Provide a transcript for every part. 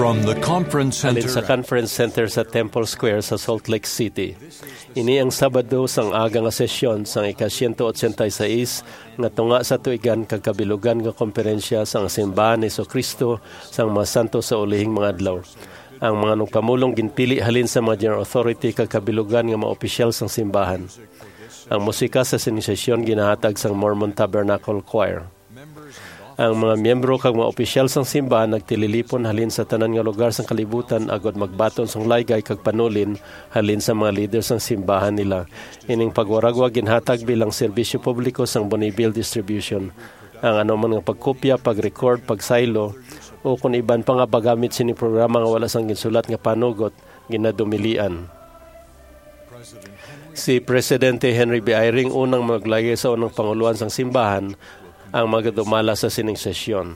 From the Conference Alin Center sa Conference Center sa Temple Square sa Salt Lake City. Ini ang Sabado sang aga nga sesyon sang ika-186 nga tunga sa tuigan kag kabilugan nga komperensya sang simbahan ni Kristo sang mga santo sa ulihing mga adlaw. Ang mga nagpamulong ginpili halin sa mga general authority kag kabilugan nga mga opisyal sang simbahan. Ang musika sa sinisesyon ginahatag sang Mormon Tabernacle Choir. Ang mga miyembro kag mga opisyal sang simbahan nagtililipon halin sa tanan nga lugar sang kalibutan agod magbaton sang laygay kag panulin halin sa mga leader sang simbahan nila. Ining pagwaragwa ginhatag bilang serbisyo publiko sang Bonneville Distribution. Ang anuman nga pagkopya, pag-record, pagsaylo o kung iban pa nga paggamit sini programa nga wala sang ginsulat nga panugot ginadumilian. Si Presidente Henry B. Eyring unang maglagay sa unang panguluan sang simbahan ang magdumala sa sining sesyon.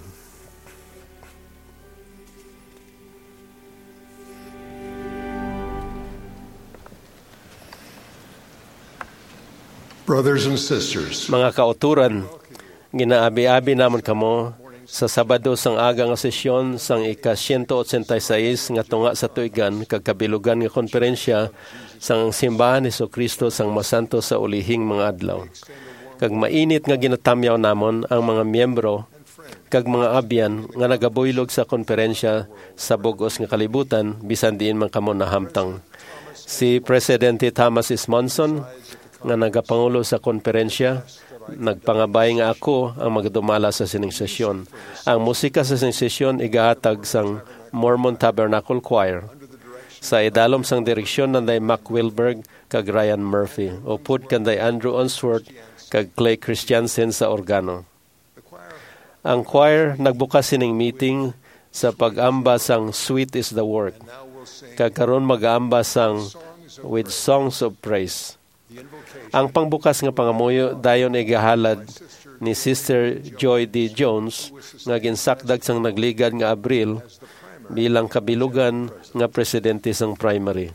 Brothers and sisters, Mga kauturan, ginaabi-abi namon kamo sa Sabado sang aga nga sesyon sang ika-186 nga tunga sa tuigan kag kabilugan nga konferensya sang simbahan ni Kristo sang masanto sa ulihing mga adlaw. Kag mainit nga ginatamyaw namon ang mga miyembro kag mga abyan nga nagabuylog sa konferensya sa bugos nga kalibutan bisan diin man kamo nahamtang. Si Presidente Thomas S. Monson nga nagapangulo sa konferensya nagpangabay nga ako ang magdumala sa sining sesyon. Ang musika sa sining sesyon igahatag sang Mormon Tabernacle Choir. Sa idalom sang direksyon nanday Mac Wilberg kag Ryan Murphy. Upod kanday Andrew Onsworth kag Clay Christiansen sa organo. Ang choir nagbukas sining meeting sa pag-amba sang Sweet is the Work. Kag karon mag-amba sang With Songs of Praise. Ang pangbukas nga pangamuyo dayon igahalad ni Sister Joy D. Jones nga ginsakdag sang nagligad nga Abril bilang kabilugan nga presidente sang primary.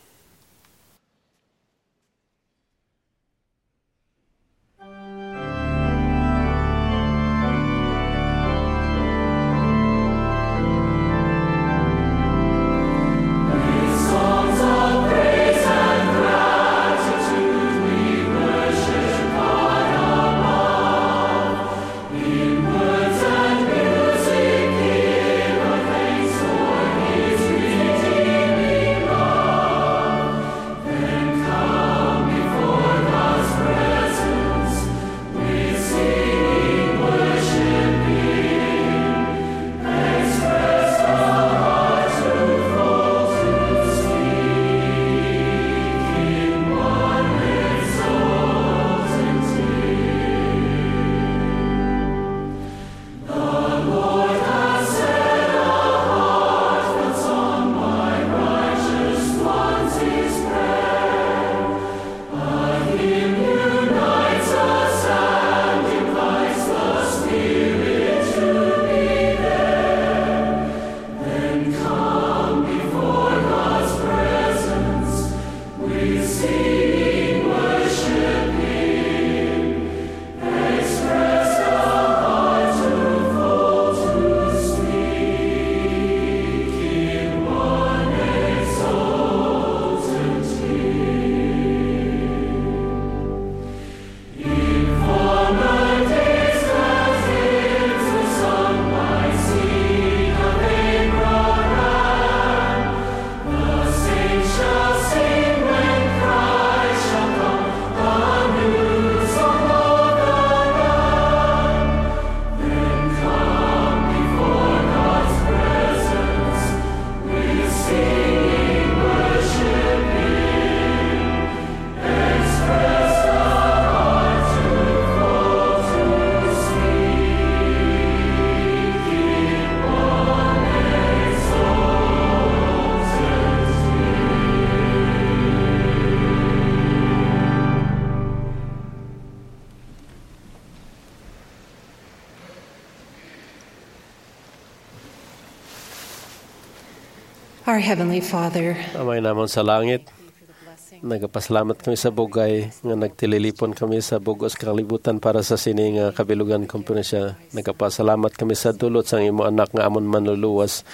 Our Heavenly Father, Amay namon sa langit, nagapasalamat kami sa bugay nga nagtililipon kami sa bugos kalibutan para sa sining kabilugan kompresya. Nagapasalamat kami sa dulot sang imo anak nga amon manluluwas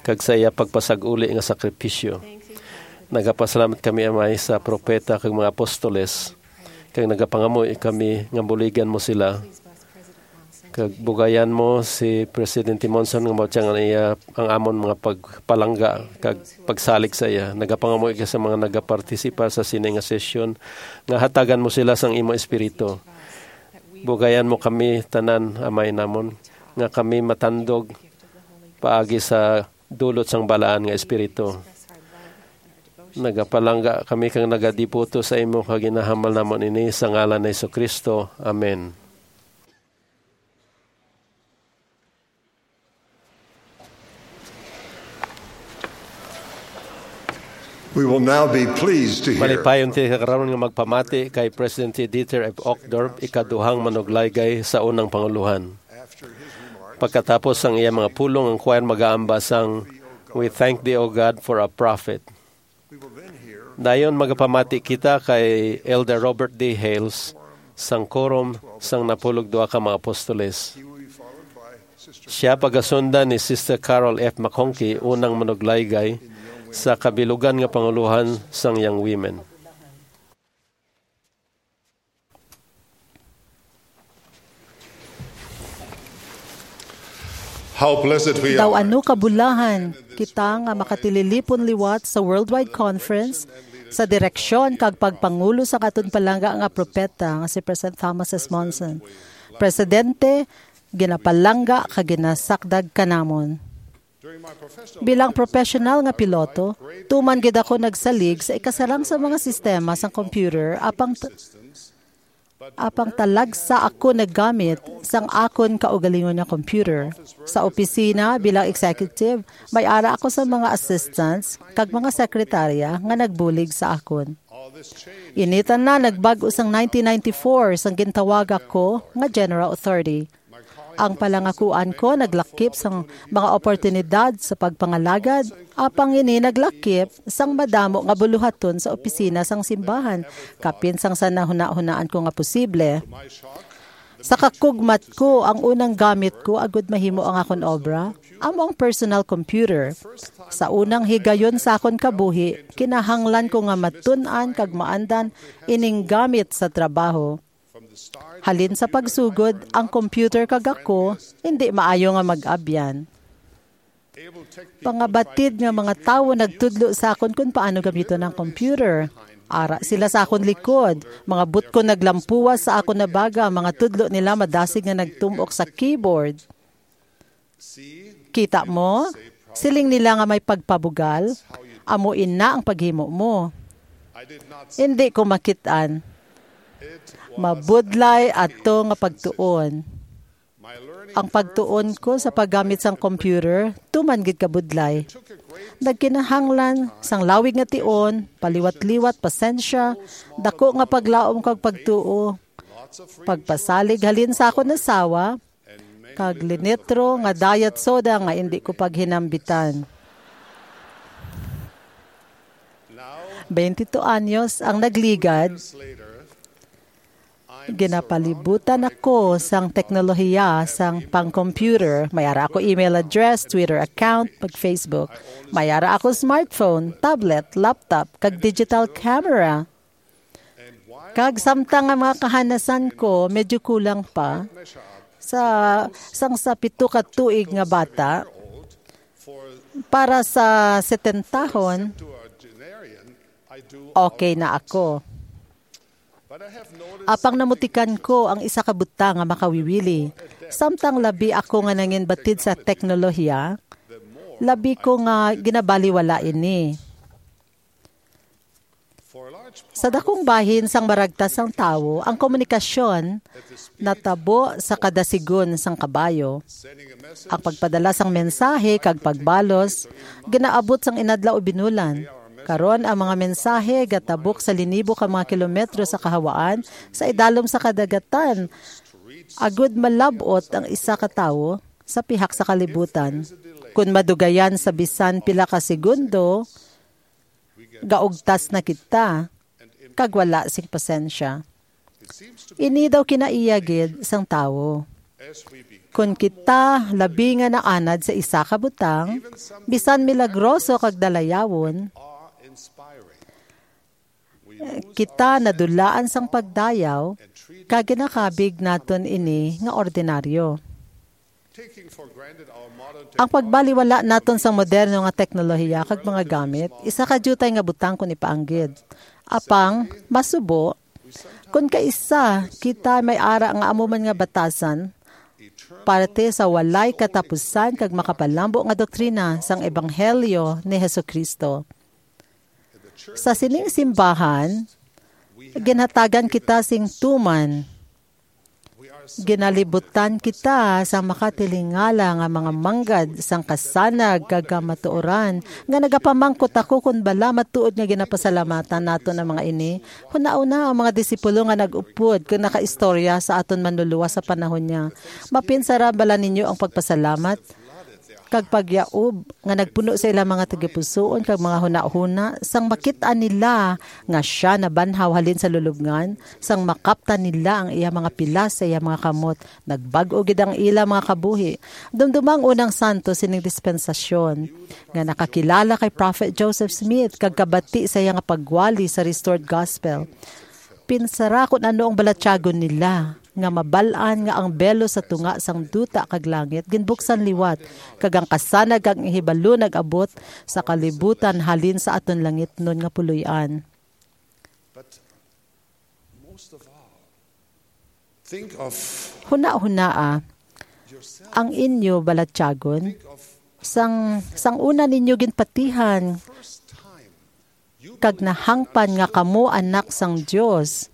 kag sa iya pagpasag-uli nga sakripisyo. Nagapasalamat kami, Amay, sa propeta kag mga apostoles, kag nagapangamoy kami nga buligan mo sila, kag bugayan mo si Presidente Monson nga mautyang iya ang amon mga pagpalangga kag pagsalig sa iya. Nagapangamoy ka sa mga nagapartisipa sa sini nga sesyon nga hatagan mo sila sang imo espiritu. Bugayan mo kami tanan, Amay namon, nga kami matandog paagi sa dulot sang balaan nga espiritu. Nagapalangga kami kang nagadiputo sa imo kag ginahamal namon ini sa ngalan ni Jesucristo. Amen. We will now be pleased to hear Malipayon ti karon nga magpamati kay Presidente Dieter F. Uchtdorf, ikaduhang manuglaygay sa unang panguluhan. Pagkatapos ang iya mga pulong, ang choir mag-aamba sang "We thank thee, O God, for a prophet." Dayon magapamati kita kay Elder Robert D. Hales sang korom sang napulog duha ka mga apostoles. Siya pagasundan ni Sister Carol F. McConkie, unang manuglaygay sa kabilugan nga panguluhan sang Young Women. how blessed we Daw are ano kabulahan kita nga makatililipon liwat sa Worldwide Conference sa direksyon kag pagpangulo sa katon palangga nga propeta nga si President Thomas S. Monson. Presidente, ginapalangga kag ginasakdag kanamon. Bilang professional nga piloto, tuman gid ako nagsalig sa ikasarang sa mga sistema sa computer apang talagsa ako naggamit sang akon kaugalingon nga computer. Sa opisina bilang executive, may ara ako sa mga assistants kag mga sekretarya nga nagbulig sa akon. Initan na nagbago sang 1994 sang gintawag ako nga General Authority. Ang palangakuan ko naglakip sang mga oportunidad sa pagpangalagad, apang ini naglakip sang madamo nga buluhaton sa opisina sang simbahan, kapin sang sa nahuna-hunaan ko nga posible. Sa kakugmat ko, ang unang gamit ko agud mahimo ang akon obra, among personal computer. Sa unang higayon sa akon kabuhi, kinahanglan ko nga matun-an kag maandan ining gamit sa trabaho. Halin sa pagsugod, ang computer kag ako, hindi maayo nga mag-abyan. Pangabatid nga mga tawo nagtudlo sa akon kung paano gamiton ang computer. Ara sila sa akon likod. Mga but ko naglampuwas sa akon na baga, mga tudlo nila madasig nga nagtumok sa keyboard. Kita mo? Siling nila nga may pagpabugal. Amuin na ang paghimo mo. Hindi ko makitaan. Mabudlay ato nga pagtuon. Ang pagtuon ko sa paggamit sang computer, tuman gid kabudlay. Nagkinahanglan sang lawig nga tion, paliwat-liwat, pasensya, dako nga paglaom kag pagtuo. Pagpasalig halin sa akon asawa, kag linitro nga diet soda nga hindi ko paghinambitan. 22 anyos ang nagligad, ginapalibutan ako sang teknolohiya sang pang-computer. Mayara ako email address, Twitter account, mag-Facebook. Mayara ako smartphone, tablet, laptop, kag digital camera. Kag samtang nga mga kahanasan ko, medyo kulang pa. Sa 7 ka tuig nga bata, para sa 70 tahon, okay na ako. Apang namutikan ko ang isa ka buta nga makawiwili. Samtang labi ako nga nangin batid sa teknolohiya, labi ko nga ginabaliwala ini. Sa dakong bahin sang maragtas sang tawo, ang komunikasyon natabo sa kadasigon sang kabayo. Ang pagpadala sang mensahe kag pagbalos, ginaabot sang inadlaw o binulan. Karon ang mga mensahe gatabok sa linibo ka mga kilometro sa kahawaan sa idalom sa kadagatan. Agud malabot ang isa ka tawo sa pihak sa kalibutan. Kung madugayan sa bisan pila ka segundo, gaugtas na kita, kag wala sing pasensya. Ini daw kinaiyagid sang tawo. Kung kita labi nga naanad sa isa ka butang, bisan milagroso kag dalayawon, kita nadulaan sang pagdayaw, kag ginakabig naton ini nga ordinaryo. Ang pagbaliwala naton sa moderno nga teknolohiya kag mga gamit, isa ka jutay nga butang kun ipaanggid. Apang masubo, kun kaisa kita may ara nga amuman nga batasan, parte sa walay katapusan kag makapalambo nga doktrina sang ebanghelyo ni Hesukristo. Sa sining simbahan, ginhatagan kita sing tuman. Ginalibutan kita sa makatilingala nga mga manggad sang kasanag kag matuoran nga nagapamangkot ako kun bala matuod nga ginapasalamatan nato ng mga ini. Hunauna ang mga disipulo nga nag-upod kung nakaistorya sa aton manluluwa sa panahon niya. Mapinsara bala ninyo ang pagpasalamat kag pagyaob nga nagpuno sa ilang mga tagipusoon kag mga huna-huna sang makita nila nga siya nabanhaw halin sa lulubngan, sang makaptan nila ang iya mga pilas sa iya mga kamot, nagbag-o gid ang ila mga kabuhi. Dumdumang unang santo sining dispensasyon nga nakakilala kay Prophet Joseph Smith kag kabati sa iya nga pagwali sa restored gospel. Pinsara kung ano ang balatyagon nila nga mabalaan nga ang belo sa tunga sang duta kag langit ginbuksan liwat kag ang kasanag kag ihibalo nag-abot sa kalibutan halin sa aton langit nun nga puloy-an. Huna-hunaa ang inyo balatyagon sang una ninyo ginpatihan kag nahangpan nga kamo anak sang Dios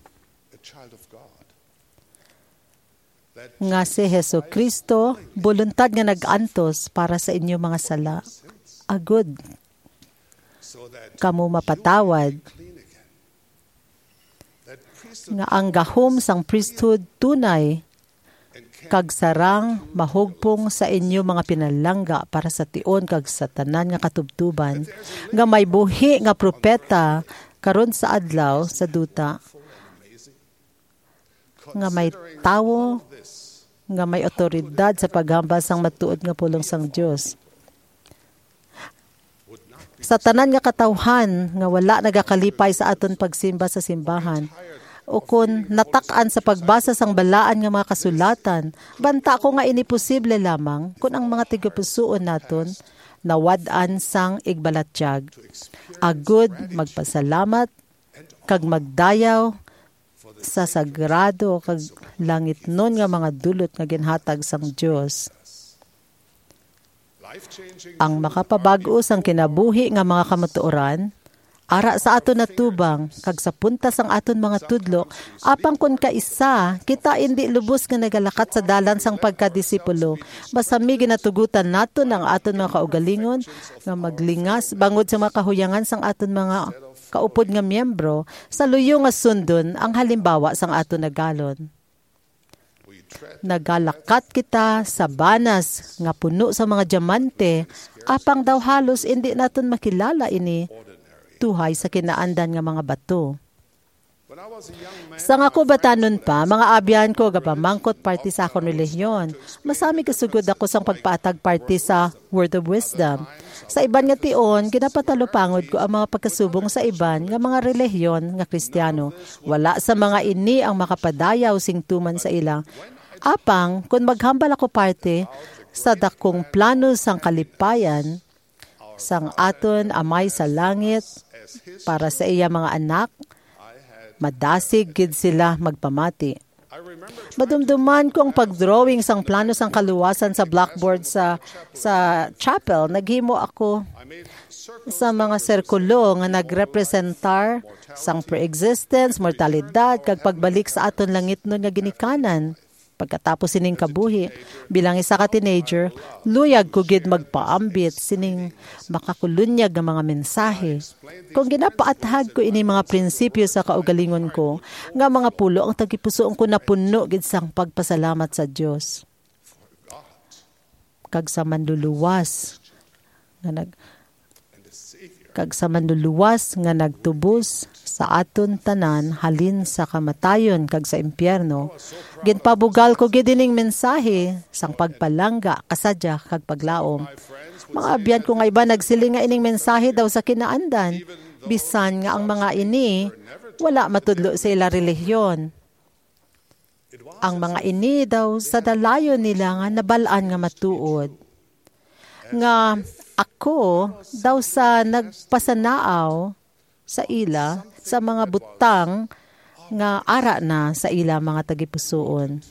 nga si Hesukristo, voluntad nga nag-antos para sa inyo mga sala. Agud, kamo mapatawad. Nga ang gahom sang priesthood tunay, kag sarang mahugpong sa inyo mga pinalangga para sa tion kag sa tanan nga katubtuban. Nga may buhi nga propeta karon sa adlaw sa duta. Nga may tawo, nga may otoridad sa paghambal sang matuod nga pulong sang Dios. Sa tanan nga katawhan nga wala nagakalipay sa aton pagsimba sa simbahan, o kun natak-an sa pagbasa sang balaan nga mga kasulatan, banta ko nga iniposible lamang kung ang mga tigapusoon naton nawad-an sang igbalatsyag. Agud magpasalamat kag magdayaw sa sagrado kag langit nun nga mga dulot nga ginhatag sang Dios. Ang makapabag-o sang kinabuhi nga mga kamatuoran, ara sa aton natubang kag sa puntas ang aton mga tudlo, apang kun kaisa kita indi lubos nga nagalakat sa dalan sang pagkadisipulo, basami ginatugutan naton ang aton mga kaugalingon nga maglingas bangod sa mga kahuyangan sang aton mga kaupod nga miyembro sa luyo nga sundon ang halimbawa sang aton nagalon. Nagalakat kita sa banas nga puno sa mga diamante, apang daw halos hindi naton makilala ini tuhay sa kinaandan nga mga bato. Sang ako batanon pa, mga abyan ko gapamangkot party sa akong relihiyon. Masami kasugod ako sang pagpaatag party sa Word of Wisdom. Sa iban nga tion, ginapatalupangod ko ang mga pagkasubong sa iban nga mga relihiyon nga Kristiyano. Wala sa mga ini ang makapadayaw sing tuman sa ila. Apang, kung maghambal ako party sa dakong plano sang kalipayan, sang aton amay sa langit, para sa iya mga anak, madasig gid sila magpamati. Madumduman ko ang pagdrawing sang plano sang kaluwasan sa blackboard sa chapel. Naghimo ako sa mga serkulo nga nagrepresentar sang pre-existence, mortalidad, kag pagbalik sa aton langit nun nga ginikanan. Pagkatapos sining kabuhi, bilang isa ka teenager, luyag ko gid magpaambit sining makakulunyag nga mga mensahe. Kung ginapaathag ko ini mga prinsipyo sa kaugalingon ko, nga mga pulo ang tagipusoon ko napuno gid sang pagpasalamat sa Dios. Kag sa manluluwas nga nagtubos sa sa aton tanan halin sa kamatayon kag sa impyerno. Ginpabugal ko gid ining mensahe sang pagpalangga, kasadya kag paglaom. Mga abyan ko nga iba nagsiling nga ining mensahe daw sa kinaandan, bisan nga ang mga ini wala matudlo sa ila relihiyon. Ang mga ini daw sa dalayon nila nga nabalaan nga matuod. Nga ako daw sa nagpasanaaw sa ila sa mga butang nga ara na sa ila mga tagipusoon.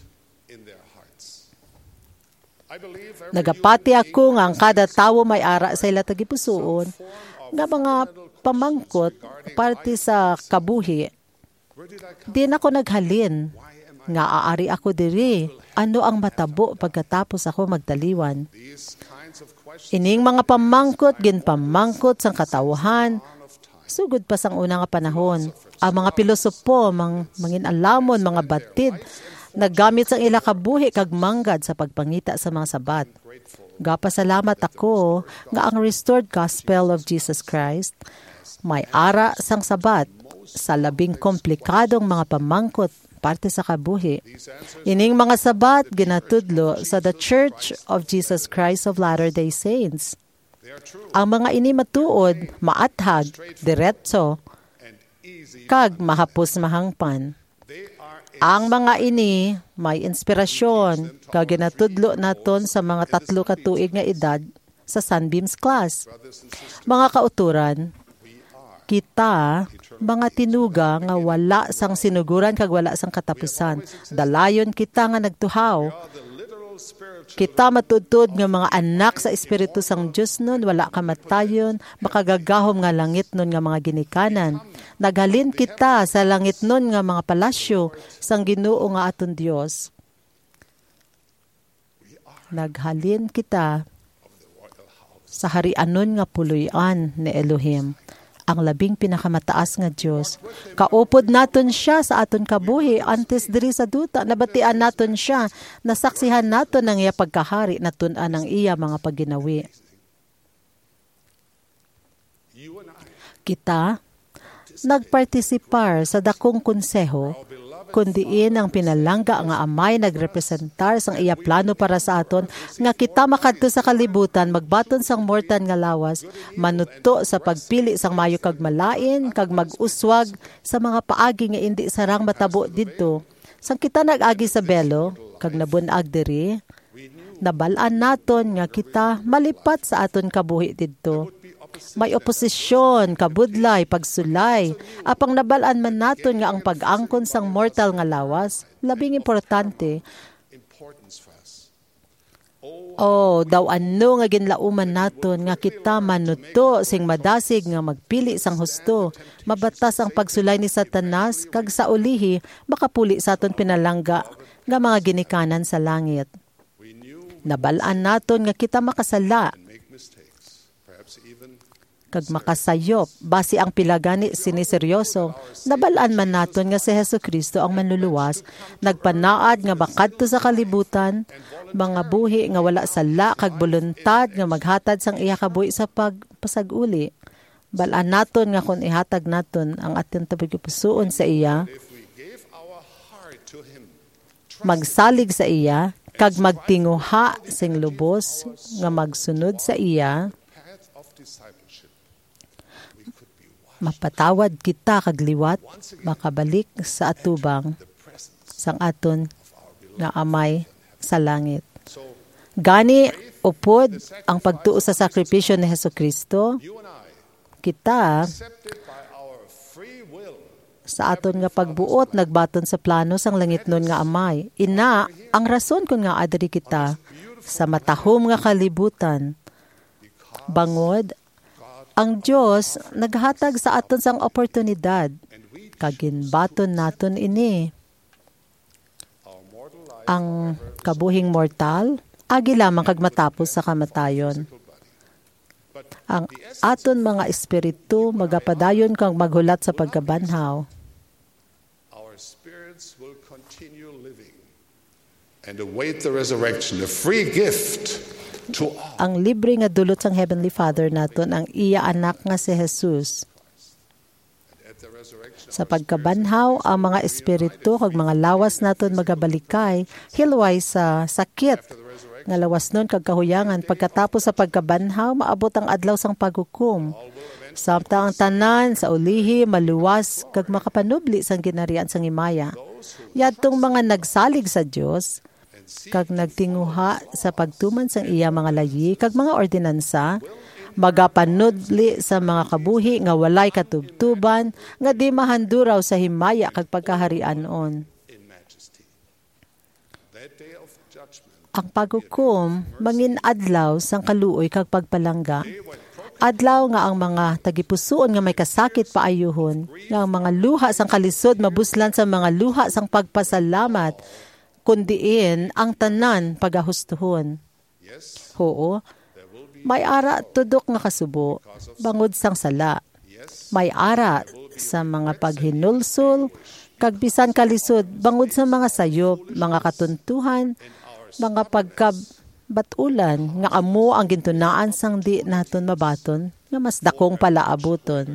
Nagapati ako nga ang kada tawo may ara sa ila tagipusoon nga mga pamangkot parte sa kabuhi. Di na ako naghalin nga aari ako diri. Ano ang matabo pagkatapos ako magtaliwan? Ining mga pamangkot, ginpamangkot sang katawhan, sugod pa sang una nga panahon. Ang mga pilosopo, manginalamon, mga batid, naggamit sang ila kabuhi kag manggad sa pagpangita sa mga sabat. Gapasalamat ako nga ang restored gospel of Jesus Christ may ara sang sabat sa labing komplikadong mga pamangkot parte sa kabuhi. Ining mga sabat ginatudlo sa The Church of Jesus Christ of Latter-day Saints. Ang mga ini matuod, maathag, diretso, kag mahapos mahangpan. Ang mga ini may inspirasyon kag ginatudlo naton sa mga 3 ka tuig nga edad sa Sunbeams class. Mga kauturan, kita mga tinuga nga wala sang sinuguran kag wala sang katapusan. Dalayon kita nga nagtuhaw. Kita matudtod nga mga anak sa Espiritu sang Dios nun, wala kamatayon, makagagahom nga langit nun nga mga ginikanan. Naghalin kita sa langit nun nga mga palasyo sang Ginoo nga aton Dios. Naghalin kita sa harian nun nga puloy-an ni Elohim, ang labing pinakamataas nga Diyos. Kaupod naton siya sa aton kabuhi, antes diri sa duta, nabatian naton siya, nasaksihan naton ang iya pagkahari, natunan ang iya mga pagginawi. Kita, nagpartisipar sa dakong konseho, kundiin ang pinalangga nga amay nagrepresentar sang iya plano para sa aton, nga kita makadto sa kalibutan, magbaton sang mortan nga lawas, manuto sa pagpili sang mayo kag malain, kag mag-uswag sa mga paagi nga indi sarang matabo didto. Sang kita nag-agi sa belo, kag nabunag diri, nabalaan naton nga kita malipat sa aton kabuhi didto. May oposisyon, kabudlay, pagsulay. Apang nabalaan man naton nga ang pag-angkon sang mortal nga lawas, labing importante. Daw ano nga ginlauman naton nga kita manuto sing madasig nga magpili sang husto. Mabatas ang pagsulay ni Satanas, kag sa ulihi, makapuli sa aton pinalangga nga mga ginikanan sa langit. Nabalaan naton nga kita makasala, kag makasayop, basi ang pilagani siniseryoso. Nabalaan man naton nga si Jesucristo ang manluluwas, nagpanaad nga makadto sa kalibutan, mga buhi nga wala sala kag voluntad nga maghatad sang iya kabuhi sa pagpasag-uli. Balaan naton nga kung ihatag naton ang ating tabigipusoon sa iya, magsalig sa iya, kag magtinguha sing lubos nga magsunod sa iya, mapatawad kita kag liwat, makabalik sa atubang sang aton nga amay sa langit. Gani upod ang pagtuo sa sakripisyo ni Jesucristo, kita sa aton nga pagbuot nagbaton sa plano sang langit nun nga amay. Ina ang rason kun nga adri kita sa matahom nga kalibutan. Bangod ang Diyos naghatag sa aton sang oportunidad, kaginbaton naton ini. Ang kabuhing mortal, agi lamang kag matapos sa kamatayon. Ang aton mga espiritu magapadayon kang maghulat sa pagkabanhaw. Our spirits will continue living and await the resurrection, a free gift. Ang libre nga dulot sang Heavenly Father naton ang iya anak nga si Jesus. Sa pagkabanhaw, ang mga espiritu kag mga lawas naton magabalikay, hilway sa sakit nga lawas nun kag kahuyangan. Pagkatapos sa pagkabanhaw, maabot ang adlaw sang paghukom. Samtang ang tanan sa ulihi, maluwas kag makapanubli sang ginarian sang himaya. Yadtong mga nagsalig sa Dios kag nagtinguha sa pagtuman sang iya mga layi kag mga ordinansa, magapanudli sa mga kabuhi nga walay katubtuban nga di mahanduraw sa himaya kag pagkaharianon. Ang paghukom mangin adlaw sang kaluoy kag pagpalangga. Adlaw nga ang mga tagipusoon nga may kasakit paayuhon, nga ang mga luha sang kalisod mabuslan sa mga luha sang pagpasalamat, kundiin ang tanan pagahustuhon. Oo, may ara tudok nga kasubo, bangod sang sala. May ara sa mga paghinulsol, kag bisan kalisod, bangod sa mga sayop, mga katuntuhan, mga pagkabatulan, nga amo ang gintunaan sang di naton mabaton, nga mas dakong palaabuton.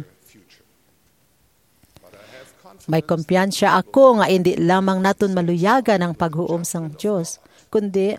May kumpiyansya ako nga hindi lamang naton maluyagan ang paghuom sang Dios, kundi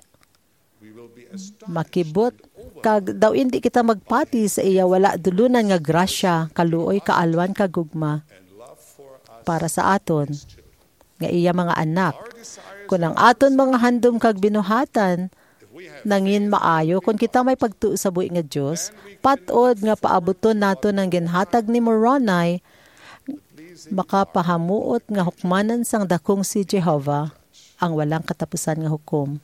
makibot kag daw hindi kita magpati sa iya wala dulunan nga grasya, kaluoy, kaalwan, kagugma para sa aton nga iya mga anak. Kung ang aton mga handom kag binuhatan nangin maayo, kung kita may pagtuo sa buhi nga Dios, patod nga paabuton nato ng ginhatag ni Moroni, makapahamuot nga hukmanan sang dakong si Jehovah, ang walang katapusan nga hukom.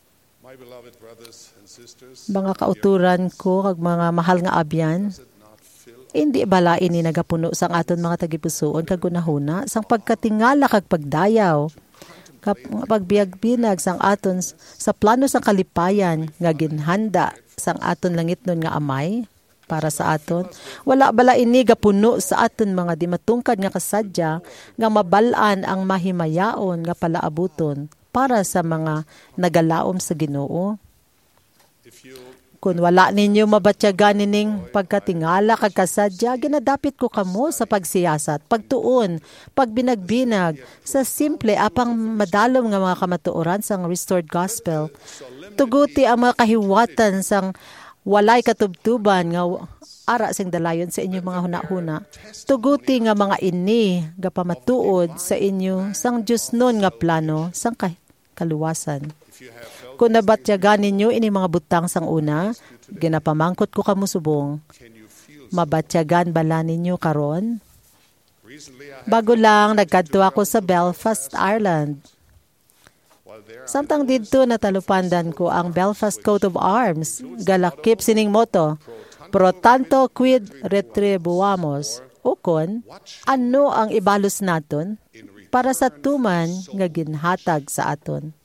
Mga kauturan ko kag mga mahal nga abyan, hindi balain ni nagapuno sang aton mga tagipusoon kag gunahuna sang pagkatingala kag pagdayaw, pagbiag-binag sang aton sa plano sang kalipayan nga ginhanda sang aton langitnon nga amay para sa aton. Wala bala ini gapuno sa aton mga di matungkad nga kasadya nga mabalaan ang mahimayaon nga palaabuton para sa mga nagalaom sa Ginoo. Kung wala ninyo mabatyagan nining pagkatingala kag kasadya, ginadapit ko kamo sa pagsiyasat, pagtuon, pagbinagbinag, sa simple apang madalom nga mga kamatuoran sang restored gospel. Tuguti ang mga kahiwatan sang walay katubtuban nga ara sing dalayon sa inyo mga hunahuna. Tuguti nga mga ini nga pamatuod sa inyo sang Dios nun nga plano sang kaluwasan. Kung nabatyagan ninyo ini mga butang sang una, ginapamangkot ko kamo subong. Mabatyagan bala ninyo karon? Bago lang, nagkadto ako sa Belfast, Ireland. Samtang didto natalupandan ko ang Belfast coat of arms, galakip sining moto, pro tanto quid retribuamos, ukon, ano ang ibalos naton para sa tuman nga ginhatag sa aton.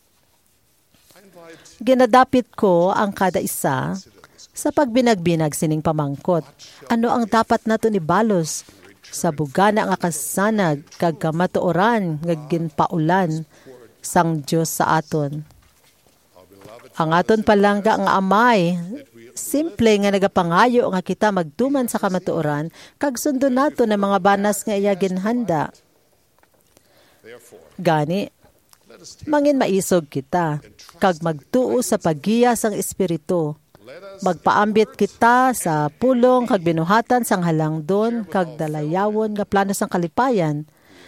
Ginadapit ko ang kada isa sa pagbinagbinag sining pamangkot. Ano ang dapat nato ni balos sa bugana nga kasanag kag kamatuoran nga ginpaulan sang Dios sa aton. Ang aton palangga nga amay, simple nga nagapangayo nga kita magtuman sa kamatuoran kag sundo nato ng mga banas nga iya ginhanda. Gani, mangin maisog kita kag magtuo sa paggiya sang Espiritu. Magpaambit kita sa pulong kag binuhatan sang halangdon kag dalayawon nga plano sang kalipayan.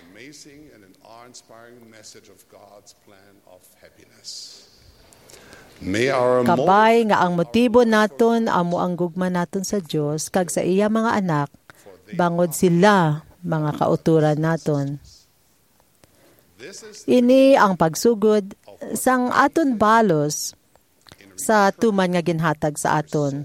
Kabay nga ang motibo naton amo ang gugma naton sa Dios kag sa iya mga anak, bangod sila mga kauturan naton. Ini ang pagsugod sang aton balos sa tuman nga ginhatag sa aton.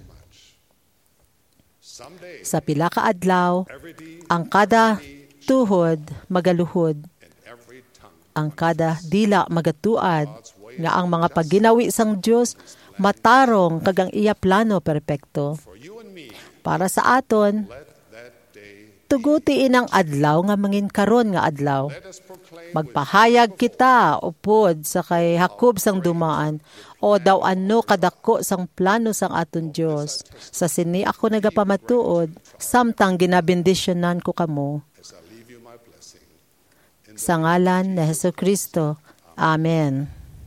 Sa pila ka adlaw, ang kada tuhod magaluhod, ang kada dila magatuad, nga ang mga pagginawi sang Dios matarong kag ang iya plano perpekto. Para sa aton, tugutiin ang adlaw nga mangin karon nga adlaw. Magpahayag kita upod sa kay hakob sang dumaan o daw ano kadako sang plano sang aton Dios. Sa sini ako nagapamatuod samtang ginabendisyonan ko kamo. Sa ngalan ni Hesukristo. Amen.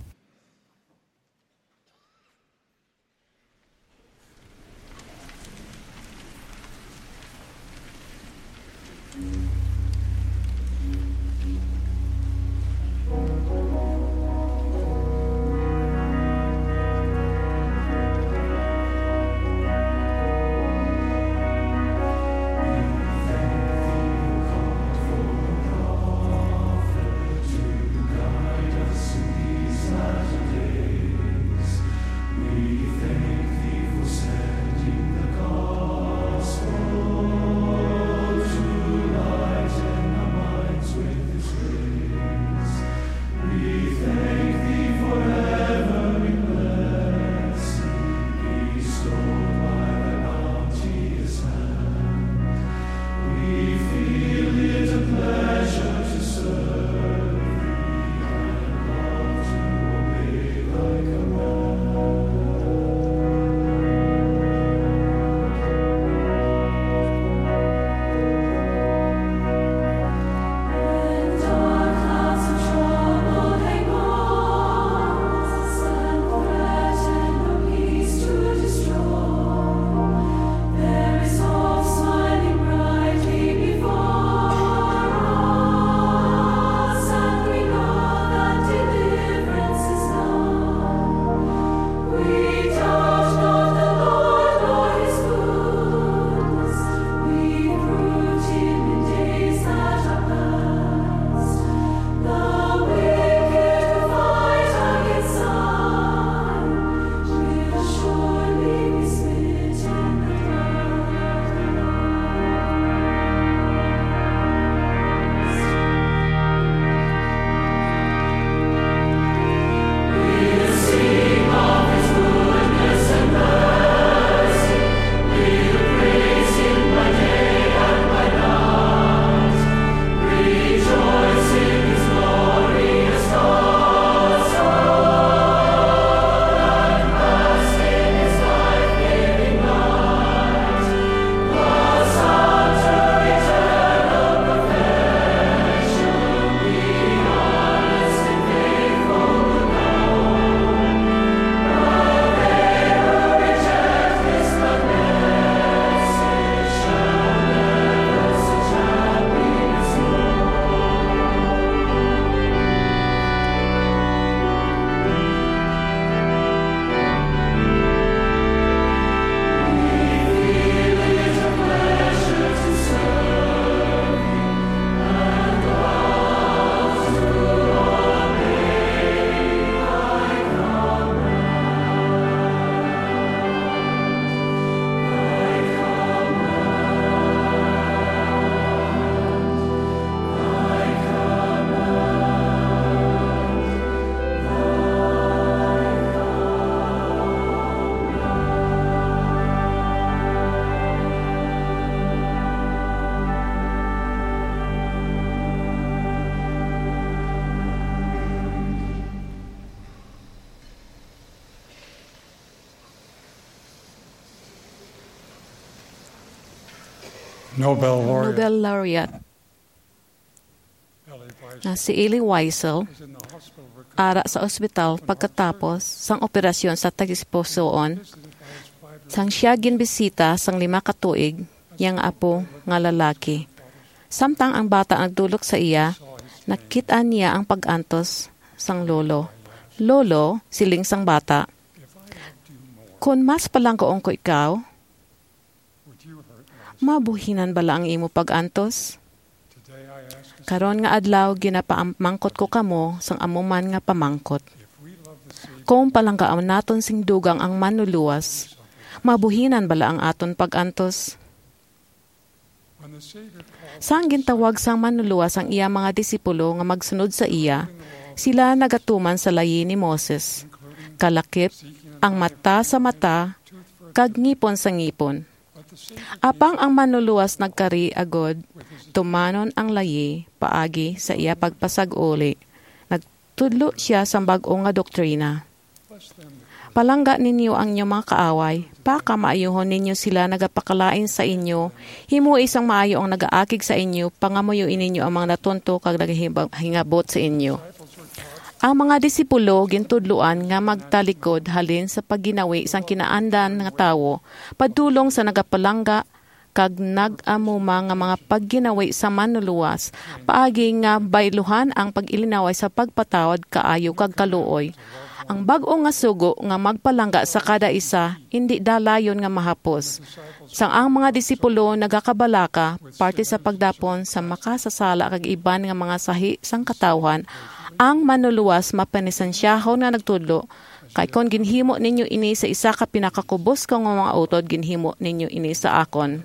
Nobel laureate na si Elie Wiesel ara sa ospital pagkatapos sang operasyon sa tagispusoon sang siya ginbisita sang 5 ka tuig yang apo nga lalaki. Samtang ang bata nagdulok sa iya, nakita niya ang pag-antos sang lolo. Lolo, siling sang bata, "Kung mas palangkoon ko ikaw, mabuhinan bala ang imo pag-antos? Karon nga adlaw ginapamangkot ko kamo sang amuman nga pamangkot. Kung palanggaan naton sing dugang ang manluluwas, mabuhinan bala ang aton pag-antos?" Sang gintawag sang manluluwas ang iya mga disipulo nga magsunod sa iya, sila nagatuman sa layi ni Moses. Kalakip ang mata sa mata, kag ngipon sa ngipon. Apang ang manluluwas nagkari agod, tumanon ang layi paagi sa iya pagpasag-uli. Nagtudlo siya sa bag-o nga doktrina. Palangga ninyo ang inyong mga kaaway, Agpaka maayuhon ninyo sila nagapakalain sa inyo. Himo isang maayo ang nagaakig sa inyo, pangamuyo ninyo ang mga natunto kag nagahingabot sa inyo. Ang mga disipulo gintudloan nga magtalikod halin sa pagginawi sang kinaandan nga tawo, padulong sa nagapalangga kag nag-amuma nga mga pagginawi sa manluluwas, paagi nga bayluhan ang pag-ilinaway sa pagpatawad kaayo kag kaluoy. Ang bag-o nga sugo nga magpalangga sa kada isa, hindi dalayon nga mahapos. Sang ang mga disipulo nagakabalaka, parte sa pagdapon sa makasasala kag iban nga mga sahi sang katawhan, ang manluluwas mapanisansyahon nga nagtudlo, kay kon ginhimo ninyo ini sa isa ka pinakakubos ka nga mga utod, ginhimo ninyo ini sa akon.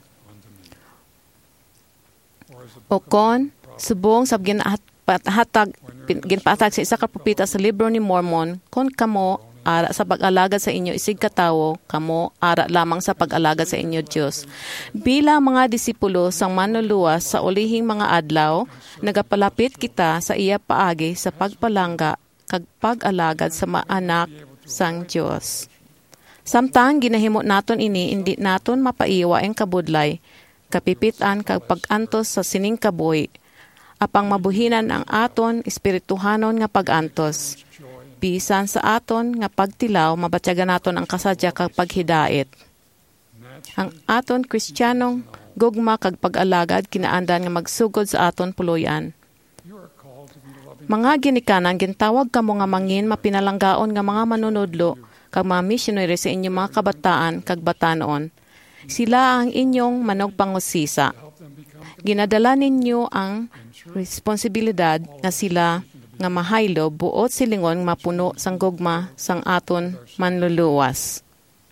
O kon, subong sab ginpatag sa isa ka propeta sa libro ni Mormon, kon kamo ara sa pag-alagad sa inyo isig katawo, kamo ara lamang sa pag-alagad sa inyo Dios. Bilang mga disipulo sang manluluwas sa ulihing mga adlaw, nagapalapit kita sa iya paagi sa pagpalangga kag pag-alagad sa maanak sang Dios. Samtang ginahimo naton ini, hindi naton mapaiwa ang kabudlay, kapipitan kag pag-antos sa sining kabuhi, apang mabuhinan ang aton espirituhanon nga pag-antos. Bisan sa aton nga pagtilaw, mabatyagan naton ang kasadya kag paghidait. Ang aton Kristiyanong gugma kag pag-alagad kinaandan nga magsugod sa aton puloy-an. Mga ginikanan, gintawag kamo nga mangin mapinalanggaon nga mga manunodlo kag mga missionary sa inyong mga kabataan kag batanon. Sila ang inyong manog pangusisa. Ginadala ninyo ang responsibilidad nga sila nga mahaylo buot silingon mapuno sang gugma sang aton manluluwas.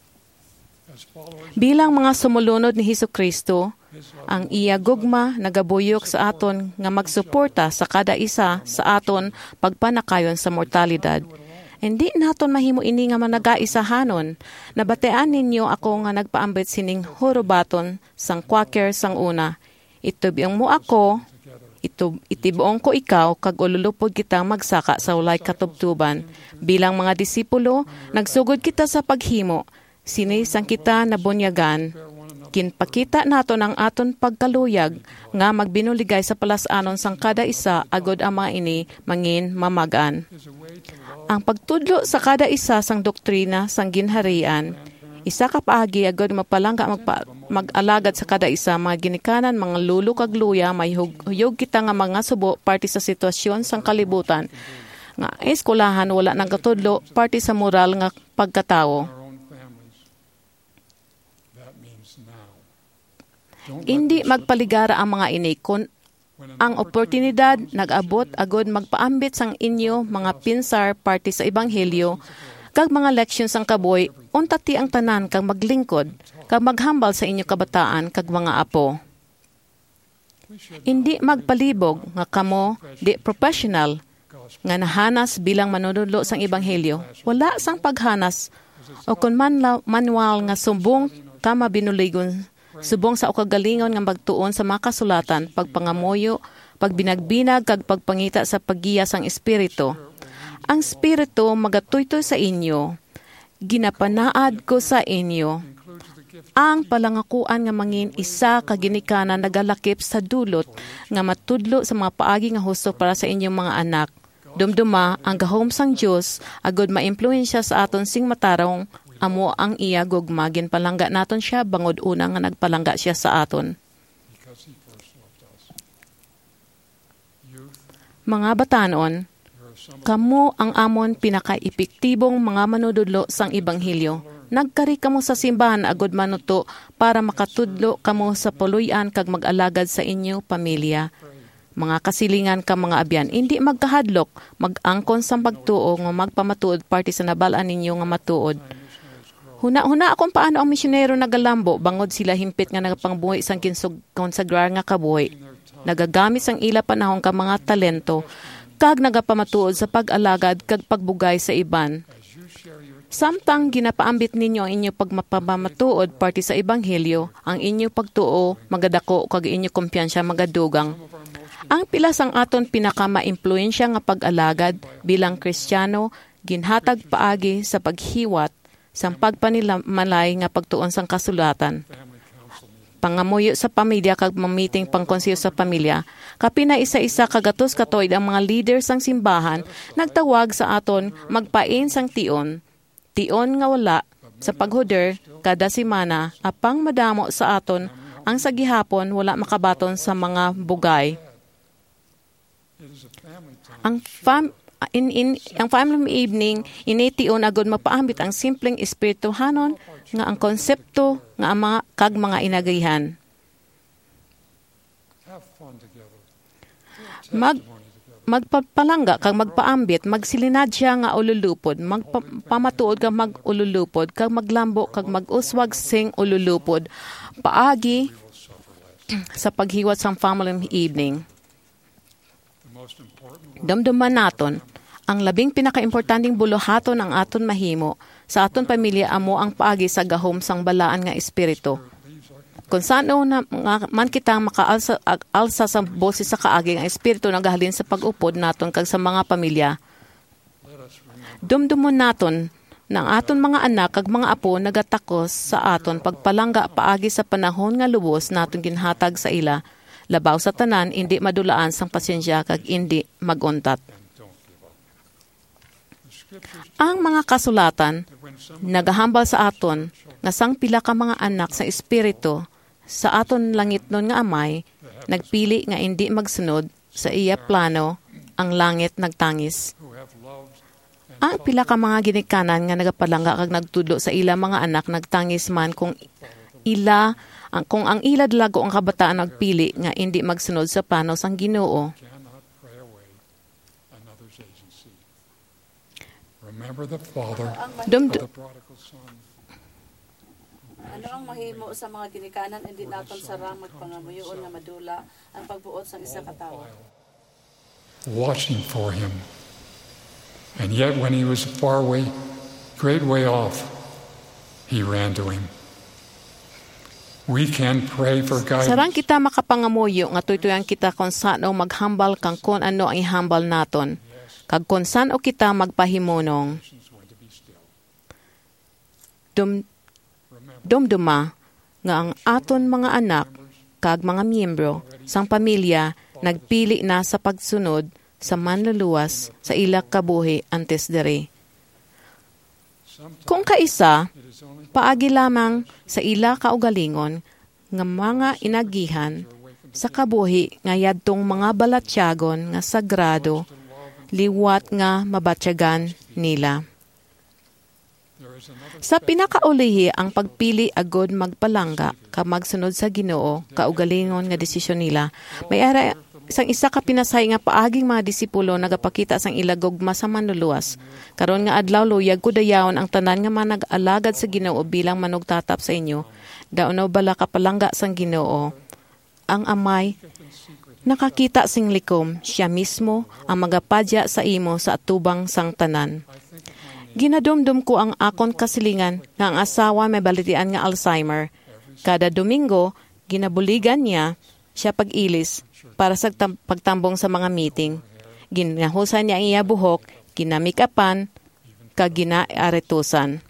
Bilang mga sumulunod ni Hesukristo, ang iya gugma nagabuyok sa aton nga magsuporta sa kada isa sa aton pagpanakayon sa mortalidad. Hindi naton mahimo ini nga managaisahanon. Nabatean ninyo ako nga nagpaambit sining hurubaton sang Quaker sang una. Itubiong mo ako, itibuong ko ikaw, kag ululupod kitang magsaka sa ulay katubtuban. Bilang mga disipulo, nagsugod kita sa paghimo. Sinisang kita nabunyagan. Kinpakita naton ang aton pagkaluyag nga magbinuligay sa palasanon sang kada isa agod ang mga ini mangin mamagan. Ang pagtudlo sa kada isa sang doktrina sang ginharian, isa ka paagi agad magpalangga mag-alagad sa kada isa, mga ginikanan, mga lulo kag luya, may huyog kita nga mga subo, parte sa sitwasyon sang kalibutan. Nga eskulahan, wala nang katudlo, parte sa moral nga pagkatao. Hindi magpaligara ang mga ini, kun ang oportunidad nag-abot agod magpaambit sang inyo mga pinsar parte sa ebanghelyo kag mga leksyon sang kaboy, untati ang tanan kag maglingkod kag maghambal sa inyo kabataan kag mga apo. Hindi magpalibog nga kamo di professional nga nahanas bilang manunudlo sang ebanghelyo. Wala sang paghanas o kun manual nga sumbong kama binuligon, subong sa ukagalingon nga magtuon sa mga kasulatan, pagpangamoyo, pagbinagbinag, kag pagpangita sa paggiya sang espiritu. Ang espiritu magatuytoy sa inyo, ginapanaad ko sa inyo. Ang palangakuan nga mangin isa ka ginikanan nagalakip sa dulot nga matudlo sa mga paagi nga husto para sa inyong mga anak. Dumduma ang gahom sang Dios agod maimpluwensya sa aton sing matarong amo ang iya gugmagin palangga naton siya bangod una nga nagpalangga siya sa aton. Mga batanon, kamo ang amon pinaka-epektibong mga manududlo sang ebanghelyo. Nagkari kamo sa simbahan agod manuto para makatudlo kamo sa puluyan kag mag-alagad sa inyo pamilya. Mga kasilingan ka mga abyan, hindi magkahadlok, mag-angkon sa pagtuo nga magpamatuod parte sa nabalaan ninyo nga matuod. Huna akong paano ang misyonero nagalambo, bangod sila himpit nga nagpangbuhi sang konsagrar nga kabuhi. Nagagamit sang ila panahon ka mga talento, kag nagapamatuod sa pag-alagad kag pagbugay sa iban. Samtang ginapaambit ninyo ang inyo pagmapamatuod parte sa ebanghelyo, ang inyo pagtuo magadako kag inyo kumpiyansya magadugang. Ang pila sang aton pinaka-maimpluwensya nga pag-alagad bilang Kristiyano ginhatag paagi sa paghiwat sang pagpanimalay nga pagtuon sang kasulatan. Pangamuyo sa pamilya kag mamiting pangkonseyo sa pamilya, kapina isa-isa kagatos katoid ang mga leader sang simbahan nagtawag sa aton magpain sang tion nga wala sa paghuder kada semana apang madamo sa aton ang sa gihapon wala makabaton sa mga bugay. Ang family evening initiyon agud mapaambit ang simpleng espirituhanon nga ang konsepto nga mga inagrihan. Magpapalangga kag magpaambit, magsilinad siya nga ululupod, magpamatuod kag magululupod, kag maglambo kag mag-uswag sing ululupod, paagi sa paghiwat sang family evening. Damdaman naton, ang labing pinakaimportanteng buluhaton ang aton mahimo sa aton pamilya amo ang paagi sa gahom sang balaan nga espiritu. Kung saan na man kita makaalsa sa boses sa kaagi ang espiritu nagahalin sa pag-upod naton kag sa mga pamilya. Dumdumon naton ng aton mga anak kag mga apo nagatakos sa aton pagpalangga paagi sa panahon nga lubos naton ginhatag sa ila. Labaw sa tanan, hindi madulaan sang pasensya kag hindi maguntat. Ang mga kasulatan, nagahambal sa aton, nga sang pila ka mga anak sa espiritu, sa aton langit nun nga amay, nagpili nga hindi magsunod sa iya plano, ang langit nagtangis. Ang pila ka mga ginikanan nga nagapalangga kag nagtudlo sa ila mga anak nagtangis man kung ang ila dalago ang kabataan nagpili nga hindi magsunod sa plano sang Ginoo. Ano ang mahimo sa mga ginikanan hindi naton sarang magpangamuyoon nga madula ang pagbuot sang isa ka tawo. Watching for him. And yet when he was far away, great way off, he ran to him. We can pray for guidance. Sarang kita makapangamuyo nga tuytoyan kita kung saan o maghambal kang kung ano ang ihambal naton. Kag kung saan o kita magpahimunong. Dumduma nga ang aton mga anak kag mga miyembro sang pamilya nagpili na sa pagsunod sa manluluwas sa ilak kabuhi antes dere. Kung kaisa, paagi lamang sa ila kaugalingon nga mga inagihan sa kabuhi nga yadtong mga balatyagon nga sagrado liwat nga mabatyagan nila. Sa pinakaulihi ang pagpili agod magpalangga ka magsunod sa Ginoo kaugalingon nga desisyon nila. May ara sang isa ka pinasay nga paaging mga disipulo nagapakita sang ilagogma sa manluluwas. Karon nga adlaw luyag ko dayawon ang tanan nga manag-alagad sa Ginoo bilang manugtatap sa inyo. Daonaw bala kapalangga sang Ginoo. Ang amay nakakita sing likom, siya mismo ang magapadya sa imo sa atubang sang tanan. Ginadumdum ko ang akon kasilingan nga ang asawa may balitian nga Alzheimer. Kada Domingo, ginabuligan niya siya pag-ilis para sa pagtambong sa mga meeting. Ginahusan niya ang iya buhok, ginamikapan, kag ginaaretusan.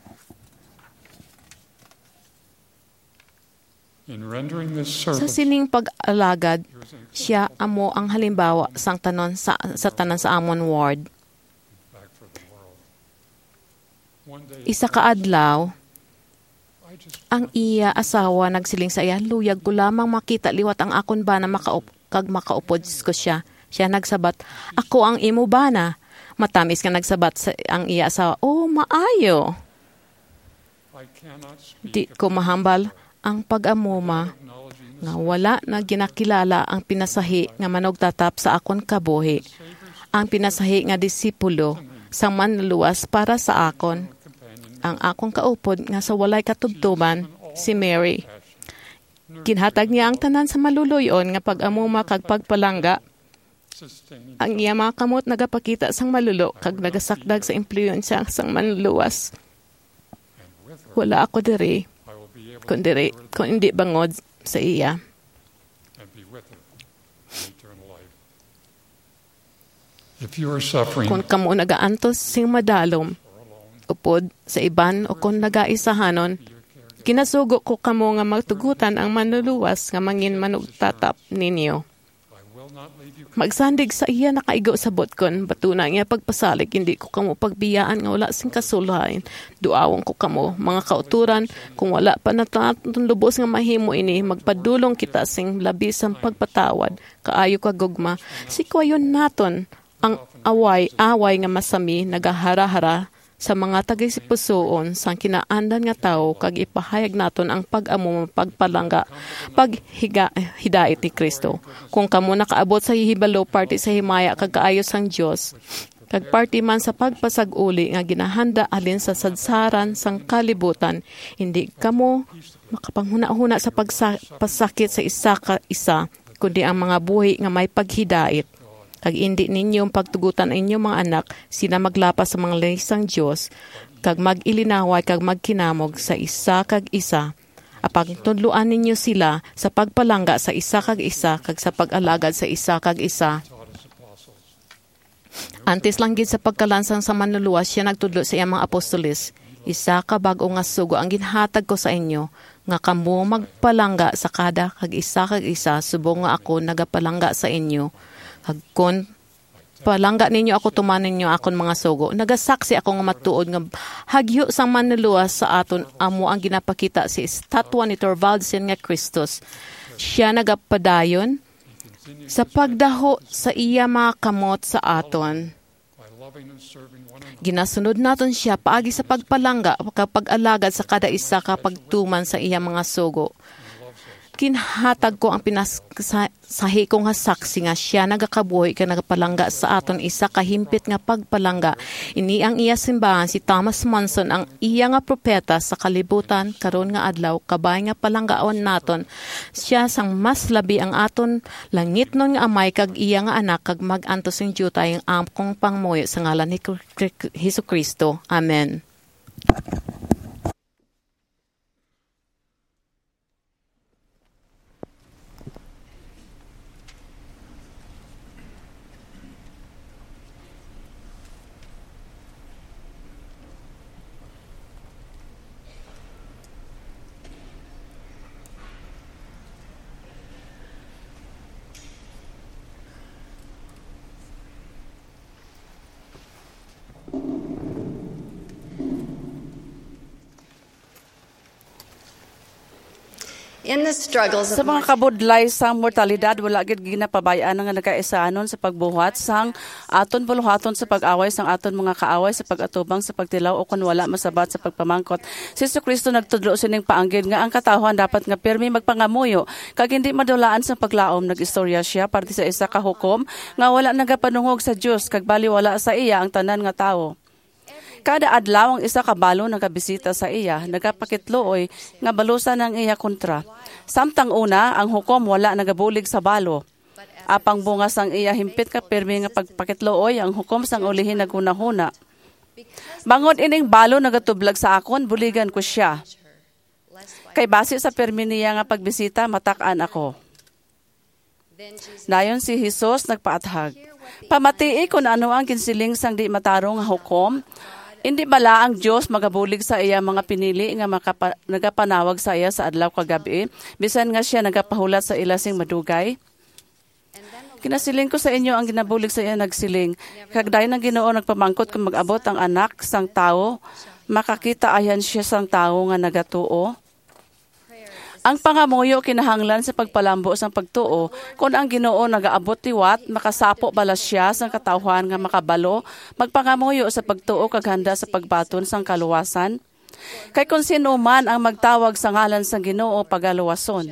Sa sining pag-alagad, siya amo ang halimbawa sa tanan sa amon ward. Isa ka adlaw, ang iya asawa nagsiling sa iya, luyag ko lamang makita liwat ang akon bana makaupod ko siya. Siya nagsabat, ako ang imo bana. Matamis ka nagsabat sa ang iya asawa, oh maayo. Di ko mahambal ang pag-amuma nga wala na ginakilala ang pinasahi nga manugtatap sa akon kabuhi. Ang pinasahi nga disipulo sang manluluwas para sa akon. Ang akong kaupod nga sa walay katubtuban, si Mary. Ginhatag niya ang tanan sa maluluyon nga pag-amuma kag pagpalangga. Ang iya mga kamot nagapakita sang malulo kag nagasakdag sa impluensya sang manluluwas. Wala ako diri, kung hindi bangod sa iya. Kung kamo nagaantos sing madalom, upod sa iban o kung nagaisahanon, kinasugo ko kamo nga magtugutan ang manluluwas nga mangin manugtatap ninyo. Magsandig sa iya nakaigo sa botkon, batuna nga pagpasalig, hindi ko kamo pagbiyaan nga wala sing kasulain. Duawon ko kamo, mga kauturan, kung wala pa natatong lubos nga mahimo ini, magpadulong kita sing labis ang pagpatawad, kaayo kagugma. Sikwayon naton ang away nga masami, nagahara-hara, sa mga taga-sipusoon sang kinaandan nga tao kag ipahayag naton ang pag-amo pagpalangga hidait ni Kristo. Kung kamo nakaabot sa hihibalo party sa himaya kag kaayos sang Dios, kag party man sa pagpasag-uli nga ginahanda alin sa sadsaran sang kalibutan, hindi kamo makapanghuna-huna sa pasakit sa isa ka isa, kundi ang mga buhi nga may paghidait. Kag hindi ninyong pagtugutan ang inyong mga anak, sina maglapas sa mga laysang Diyos, kag mag-ilinaway kag magkinamog sa isa kag isa. Apang tudluan ninyo sila sa pagpalangga sa isa kag isa, kag sa pag-alagad sa isa kag isa. Antes lang gid sa pagkalansang sa manluluwas, siya nagtudlo sa iyang mga apostoles. Isa ka bago nga sugo ang ginhatag ko sa inyo, nga kamo magpalangga sa kada kag isa, subong nga ako nagapalangga sa inyo. Kung palangga ninyo ako, tumanin ninyo akon mga sugo. Nagasaksi ako nga matuod nga hagyo sang manluluwas sa aton amo ang ginapakita si estatwa ni Thorvaldsen nga Kristus. Siya nagapadayon sa pagdaho sa iya mga kamot sa aton. Ginasunod naton siya paagi sa pagpalangga kapag alagad sa kada isa kapag tuman sa iya mga sugo. Kinhatag ko ang pinasahi kong saksi nga siya nagakabuhi ka nagapalangga sa aton isa kahimpit nga pagpalangga. Ini ang iya simbahan si Thomas Monson ang iya nga propeta sa kalibutan karon nga adlaw kabay nga palanggaon naton. Siya sang mas labi ang aton langit nun nga amay kag iya nga anak kag mag-antos sing jutay ang amkong pangmuyo sa ngalan ni Hesukristo. Amen. Sa mga kabudlay sang mortalidad, wala gid ginapabayaan nga nagkaisaanon sa pagbuhat sang aton buluhaton sa pag-away sang aton mga kaaway sa pag-atubang sa pagtilaw o kun wala masabat sa pagpamangkot. Si Jesucristo nagtudlo sining paanggid nga ang katawhan dapat nga pirmi magpangamuyo kag hindi madulaan sa paglaom. Nagistorya siya parte sa isa ka hukom nga wala nagapanungog sa Dios kag bali wala sa iya ang tanan nga tawo. Kada adlaw ang isa ka balo nagabisita sa iya, nagapakitluoy nga balusan ang iya kontra. Samtang una, ang hukom wala nagabulig sa balo. Apang bungas ang iya himpit ka pirmi nga pagpakitluoy, ang hukom sang ulihin nagunahuna. Bangod ining balo nagatublag sa akon, buligan ko siya. Kay base sa pirmi niya nga pagbisita, matakaan ako. Dayon si Jesus nagpaathag. Pamatii kung ano ang kinsiling sang di matarong nga hukom, hindi bala ang Diyos magabulig sa iya mga pinili nga nagapanawag sa iya sa adlaw kagabi, bisan nga siya nagapahulat sa ilasing madugay? Kinasiling ko sa inyo ang ginabulig sa iya nagsiling. Kagday ng Ginoo nagpamangkot kung mag-abot ang anak sang tao, makakita ayan siya sang tao nga nagatuo. Ang pangamuyo kinahanglan sa pagpalambo sang pagtuo, kung ang Ginoo nagaabot tiwat, makasapo bala siya sang katawhan nga makabalo, magpangamuyo sa pagtuo kag handa sa pagbaton sang kaluwasan. Kay kung sino man ang magtawag sa ngalan sang Ginoo pagaluwason.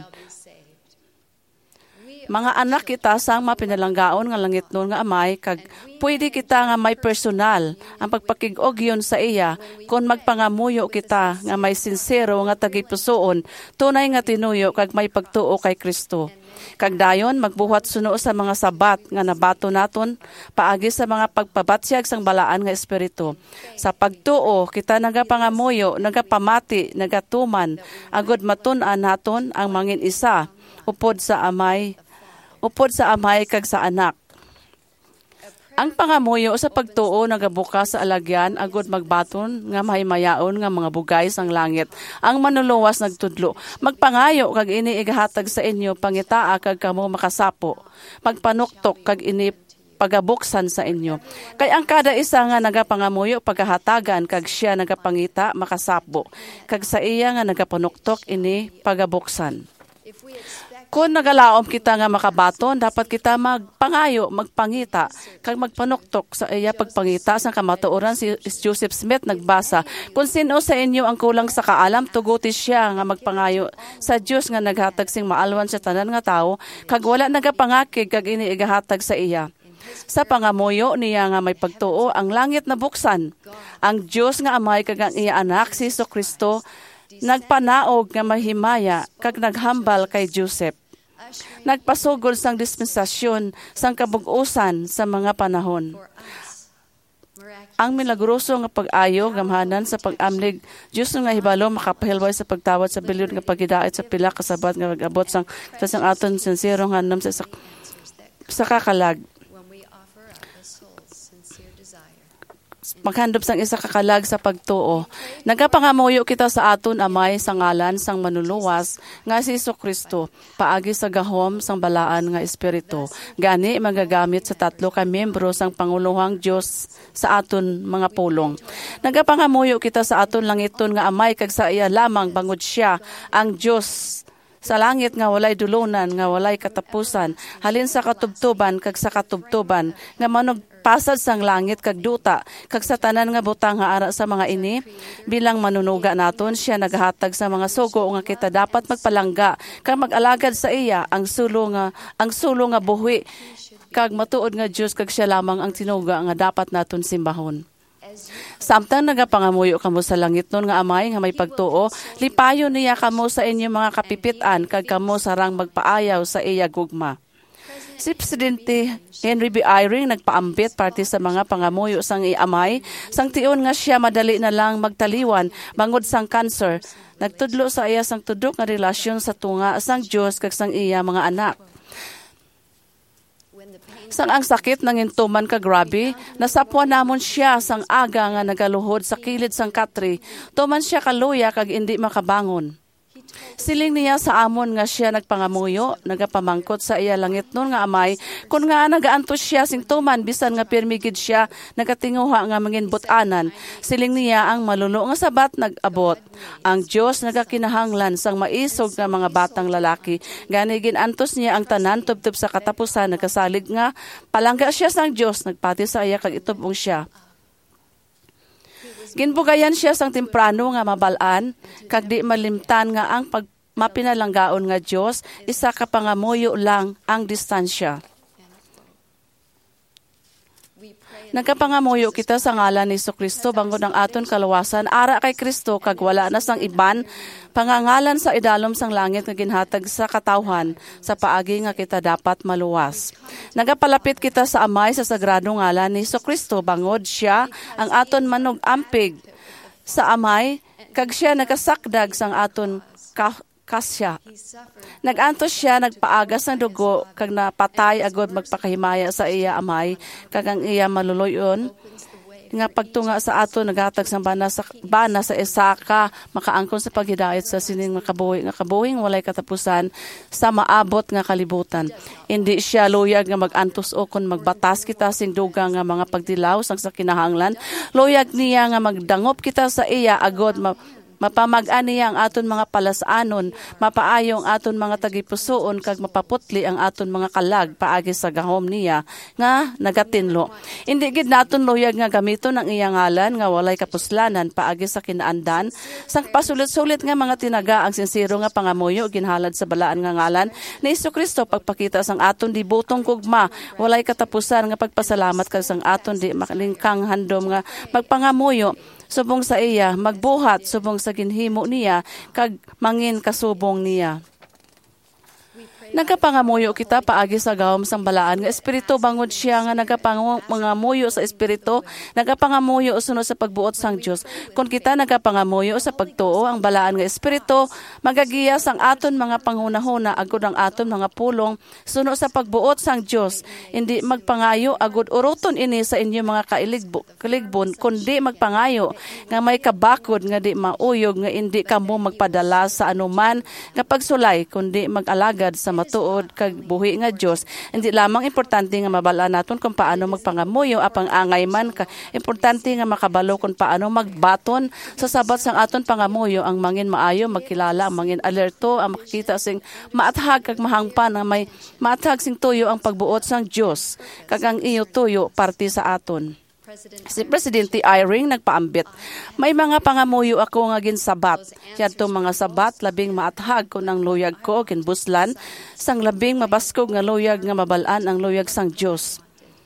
Mga anak kita sang mapinalanggaon nga langit nun nga amay, kag pwede kita nga may personal ang pagpakig-og yun sa iya, kung magpangamuyo kita nga may sincero nga tagipusoon, tunay nga tinuyo kag may pagtuo kay Kristo. Kag dayon magbuhat suno sa mga sabat nga nabato naton, paagi sa mga pagpabatsyag sang balaan nga espiritu. Sa pagtuo, kita nagapangamuyo, nagapamati, nagatuman, agud matun-an naton ang mangin isa, upod sa amay kag sa anak. Ang pangamuyo sa pagtuo nagabukas sa alagyan agud magbaton nga mahimayaon nga mga bugay sang langit. Ang manuluwas nagtudlo. Magpangayo kag ini igahatag sa inyo pangitaa kag kamo makasapo. Magpanuktok kag ini pagabuksan sa inyo. Kay ang kada isa nga nagapangamuyo pagahatagan kag siya nagapangita makasapo. Kag sa iya nga nagapanuktok ini pagabuksan. Kung nagalaom kita nga makabaton, dapat kita magpangayo, magpangita, kag magpanuktok sa iya pagpangita sa kamatuoran si Joseph Smith nagbasa. Kung sino sa inyo ang kulang sa kaalam, tuguti siya nga magpangayo sa Dios nga naghatag sing maalwan sa tanan nga tao, kag wala nagapangakig kag ini igahatag sa iya. Sa pangamuyo niya nga may pagtuo, ang langit na buksan. Ang Dios nga amay kag ang iya anak si Kristo nagpanaog nga mahimaya kag naghambal kay Joseph. Nagpasugol sang dispensasyon sang kabug-usan sa mga panahon. Ang milagroso nga pag-ayo gamhanan sa pag-amlig Dios nga hibalo makapahilway sa pagtawad sa bilyon nga pagidait sa pila kasabat nga nag-abot sang aton sincero nga nam sa kakalag. Maghandop sang isa kakalag sa pagtuo. Nagapangamuyo kita sa aton amay sa ngalan sang manuluwas nga si Kristo paagi sa gahom sang balaan nga espiritu. Gani magagamit sa tatlo ka miyembro sang panguluhang Dios sa aton mga pulong. Nagapangamuyo kita sa aton langiton nga amay kag sa iya lamang bangod siya ang Dios sa langit nga walay dulunan, nga walay katapusan, halin sa katubtuban kag sa katubtuban, nga manog pasad sang langit kag duta, kag sa tanan nga butang nga ara sa mga ini, bilang manunuga naton siya naghatag sa mga sugo nga kita dapat magpalangga, kag mag-alagad sa iya ang sulo nga buhi, kag matuod nga Dios kag siya lamang ang tinuga nga dapat naton simbahon. Samtang nagapangamuyo kamo sa langit nun nga amay nga may pagtuo, lipayo niya kamo sa inyong mga kapipitan kag kamo sarang magpaayaw sa iya gugma. Si Presidente Henry B. Eyring nagpaambit parte sa mga pangamuyo sang iamay, sang tion nga siya madali na lang magtaliwan bangod sang cancer. Nagtudlo sa iya sang tudok nga relasyon sa tunga sang Dios kag sang iya mga anak. Sang ang sakit nang intuman ka grabe, nasapwa namon siya sang aga nga nagaluhod sa kilid sang katri, tuman siya kaluya kag indi makabangon. Siling niya sa amon nga siya nagpangamuyo, nagapamangkot sa iya langit nun nga amay, kun nga nagaantos siya sing tuman, bisan nga pirmigid siya, nagatinguha nga mangin butanan. Siling niya ang malulo nga sabat nag-abot. Ang Dios nagakinahanglan sang maisog nga mga batang lalaki. Gani ginantos niya ang tanan tubtub sa katapusan, nagkasalig nga, palangga siya sang Dios, nagpati sa iya kag itubong siya. Ginbugayan siya sang temprano nga mabalaan, kag di malimtan nga ang mapinalanggaon nga Dios, isa ka pangamuyo lang ang distansya. Nagkapangamuyo kita sa ngalan ni Kristo bangod ang aton kaluwasan, ara kay Kristo kag wala na sang iban, pangangalan sa idalom sang langit nga ginhatag sa katawhan, sa paagi nga kita dapat maluwas. Nagapalapit kita sa amay sa sagrado ngalan ni Kristo bangod siya ang aton manug-ampig sa amay, kag siya nakasakdag sang aton kasya. Nagantos siya, nagpaagas ng dugo, kag napatay agod magpakahimaya sa iya amay, kag ang iya maluluyon, nga pagtunga sa ato, naghatag sang bana sa isa ka, makaangkon sa paghidayat sa sining makabuhing walay katapusan, sa maabot nga kalibutan. Hindi siya luyag nga magantos o kung magbatas kita sing duga nga mga pagdilaw sang sa kinahanglan, luyag niya nga magdangop kita sa iya agod mapamag-an niya ang aton mga palasanon, mapaayong aton mga tagipusoon, kag mapaputli ang aton mga kalag paagi sa gahom niya nga nagatinlo. Hindi gid naton luyag nga gamiton ang iyang ngalan nga walay kapuslanan paagi sa kinaandan, sang pasulit-sulit nga mga tinaga ang sincero nga pangamuyo ginhalad sa balaan nga ngalan ni Kristo, pagpakita sang aton di butong gugma, walay katapusan nga pagpasalamat kag sang aton di makalingkang handom nga magpangamuyo subong sa iya, magbuhat subong sa ginhimo niya, kag mangin kasubong niya. Nagapangamuyo kita paagi sa gahom sang balaan nga espiritu bangod siya nga nagapangamuyo sa espiritu, nagapangamuyo sunod sa pagbuot sang Dios. Kung kita nagapangamuyo sa pagtuo ang balaan nga espiritu, magagiya sang aton mga panghunahuna agud ang aton mga pulong sunod sa pagbuot sang Dios. Hindi magpangayo agud uroton ini sa inyo mga kaligbon, kundi magpangayo nga may kabakod nga di mauyog nga hindi kamo magpadala sa anuman nga pagsulay, kundi mag-alagad sa matuod kag buhi nga Dios. Hindi lamang importante nga mabala naton kung paano magpangamuyo apang angay man ka. Importante nga makabalo kung paano magbaton sa sabat sang aton pangamuyo ang mangin maayo magkilala, ang mangin alerto, ang makikita sing maathag kag mahangpan nga may maathag sing tuyo ang pagbuot sang Dios kag ang iyo tuyo parte sa aton. Si Presidente Eyring nagpaambit, may mga pangamuyo ako nga ginsabat. Yadto mga sabat, labing maathag ko ng luyag ko, ginbuslan, sang labing mabaskog nga luyag nga mabalaan ang luyag sang Diyos.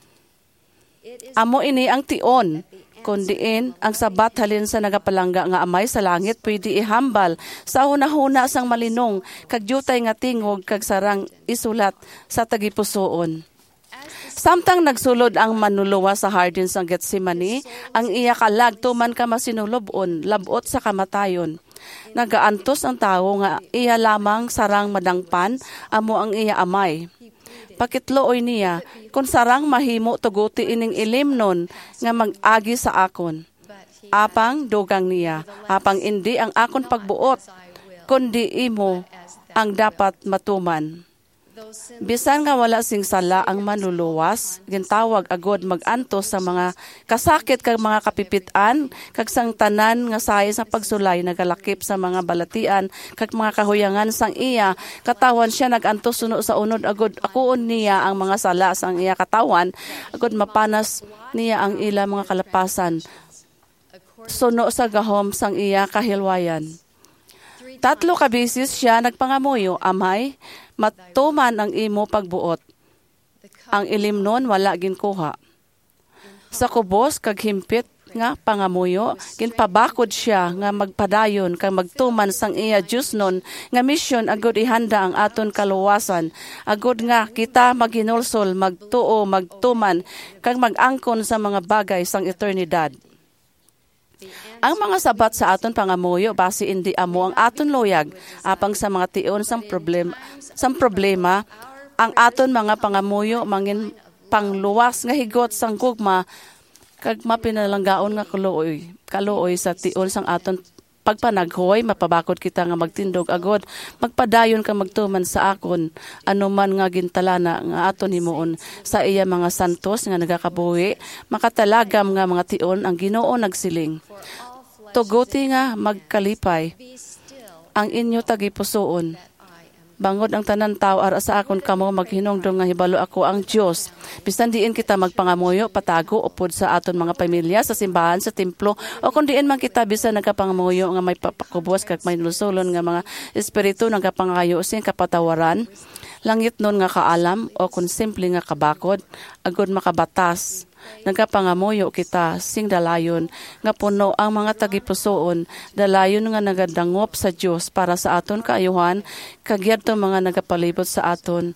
Amo ini ang tion, kundiin ang sabat halin sa nagapalangga nga amay sa langit, pwede ihambal sa hunahuna sang malinong, kag jutay nga tingog, kag sarang isulat sa tagipusoon. Samtang nagsulod ang manuluwa sa hardin sang Getsemani, ang iya kalag tuman ka masinulobon, labot sa kamatayon. Nagaantos ang tao nga iya lamang sarang madangpan, amo ang iya amay. Pakitlooy niya, kung sarang mahimo tuguti ining ilimnon nga mag-agi sa akon. Apang dugang niya, apang indi ang akon pagbuot, kundi imo ang dapat matuman. Bisan nga wala sing sala ang manluluwas, gintawag agod mag-antos sa mga kasakit kag mga kapipitan, kag sang tanan nga sayo sa pagsulay nagalakip sa mga balatian, kag mga kahuyangan sang iya, katawan siya nag-antos suno sa unod agod akuon niya ang mga sala sang iya katawan, agod mapanas niya ang ila mga kalapasan, suno sa gahom sang iya kahilwayan. 3 ka beses siya nagpangamuyo, amay, matuman ang imo pagbuot. Ang ilimnon wala ginkuha. Sa kubos kag himpit nga pangamuyo, ginpabakod siya nga magpadayon kag magtuman sang iya Dios nun nga misyon agud ihanda ang aton kaluwasan. Agud nga kita maghinulsol, magtuo, magtuman kag magangkon sa mga bagay sang eternidad. Ang mga sabat sa aton pangamuyo base indi amo ang aton luyag apang sa mga tion sang problema ang aton mga pangamuyo mangin pangluwas nga higot sang gugma kag mapinalanggaon nga kaluoy sa tion sang aton pagpanaghoy, mapabakod kita nga magtindog agod, magpadayon ka magtuman sa akon, anuman nga gintalana nga aton himuon sa iya mga santos nga nagakabuhi, makatalagam nga mga tion ang Ginoo nagsiling. Tuguti nga magkalipay ang inyo tagipusoon. Bangod ang tanan tao ara sa akon kamo maghinongdong nga hibalo ako ang Dios. Bisan diin kita magpangamuyo patago upod sa aton mga pamilya sa simbahan sa templo o kun diin man kita bisan nagapangamuyo nga may papakubos kag may lusulon nga mga espiritu nagapangayo sing kapatawaran. Langit nun nga kaalam o kun simple nga kabakod agud makabatas. Nagapangamuyo kita sing dalayon nga puno ang mga tagipusoon, dalayon nga nagadangop sa Dios para sa aton kaayuhan, kagyadto mga nagapalibot sa aton.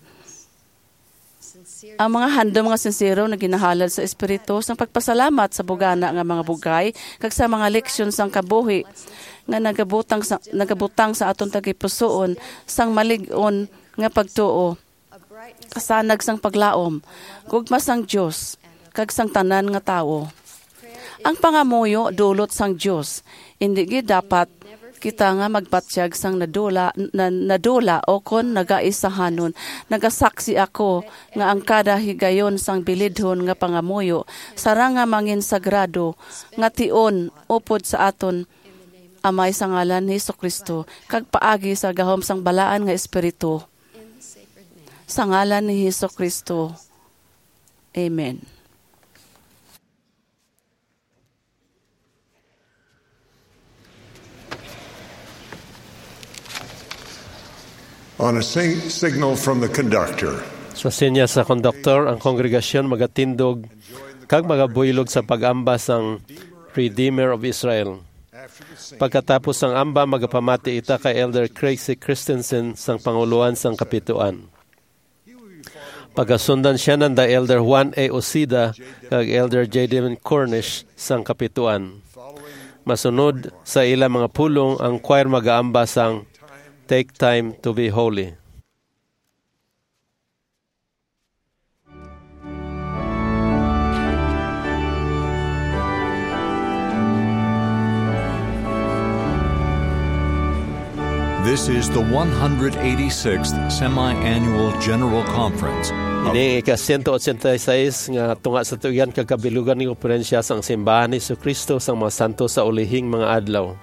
Ang mga handom nga sincero na ginahalad sa espiritu sang pagpasalamat sa bugana nga mga bugay kag sa mga leksyon sang kabuhi nga nagabutang sa aton tagipusoon sang malig-on nga pagtuo. Kasanag sang paglaom, gugma sang Dios kag sang tanan nga tawo. Ang pangamuyo dulot sang Dios. Indi gid dapat kita nga magbatsyag sang nadula o kon nagaisahanon. Nagasaksi ako nga ang kada higayon sang bilidhon nga pangamuyo sarang nga mangin sagrado nga tion upod sa aton amay sa ngalan ni Jesucristo kag paagi sa gahom sang balaan nga espiritu. Sa ngalan ni Jesucristo. Amen. On a signal from the conductor. Sa sinya sa konduktor, ang kongregasyon magatindog kag magabuylog sa pag-amba sang Redeemer of Israel. Pagkatapos ang amba, magapamati ita kay Elder Craig C. Christensen sang Panguluan sang Kapituan. Pagasundan siya ng the Elder Juan A. Ocida kag Elder J. Devin Cornish sang kapituan. Masunod sa ilang mga pulong ang choir mag-aamba sang Take Time to Be Holy. This is the 186th Semi-Annual General Conference. Ini ika-186 nga tunga sa tuigan kagabilugan ng konferensya sang simbahan ni Jesucristo sang mga santo sa ulihing mga adlaw.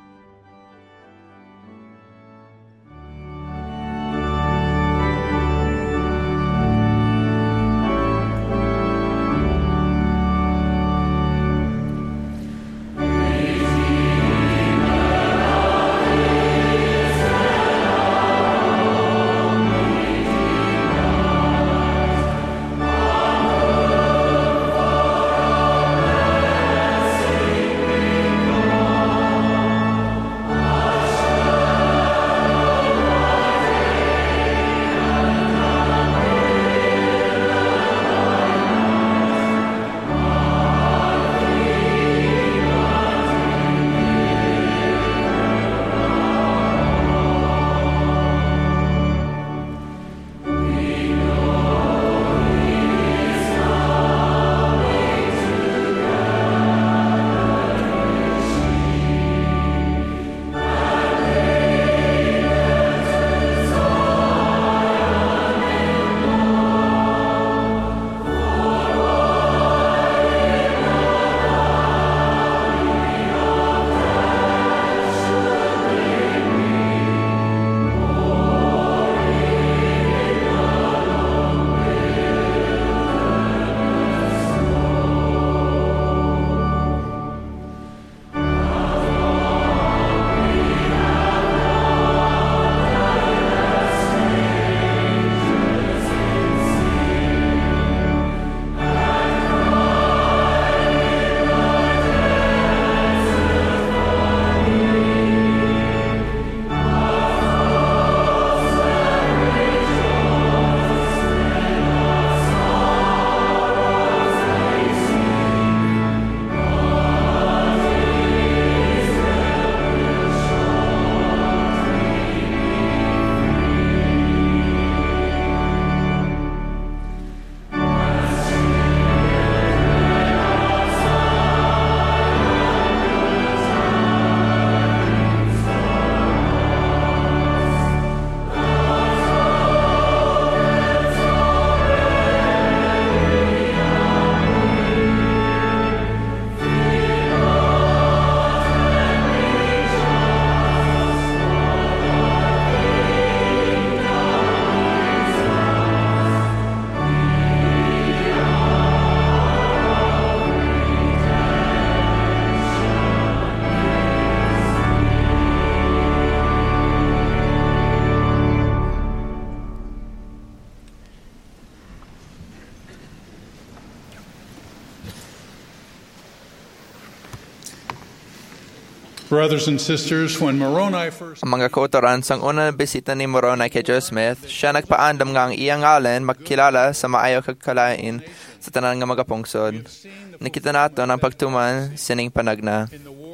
Brothers and sisters, when Moroni first... Ang mga kautoran, sang unang bisita ni Moroni kay Joseph Smith, siya nagpaandam nga ang iyang ngalan magkilala sa maayo kagkalain sa tanan nga magapungsod. Nakita nato ang pagtuman sining panagna.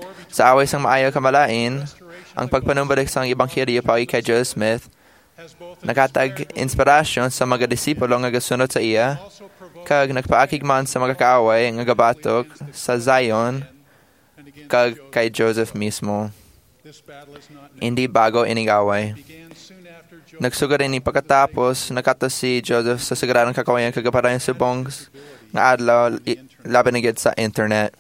Sa away sang maayo kamalain, ang pagpanumbalik sang ebanghelyo pagi kay Joseph Smith, nakatag inspirasyon sa mga disipulo nga gasunod sa iya, kag nagpaakig man sa mga kaaway nga gabatok sa Zion, kag kay Joseph mismo. Hindi bago inigaway. Nagsugod ini pagkatapos, nakato si Joseph sa sagrarang kakawayan kagaparayan subong nga adlaw labanigid sa internet.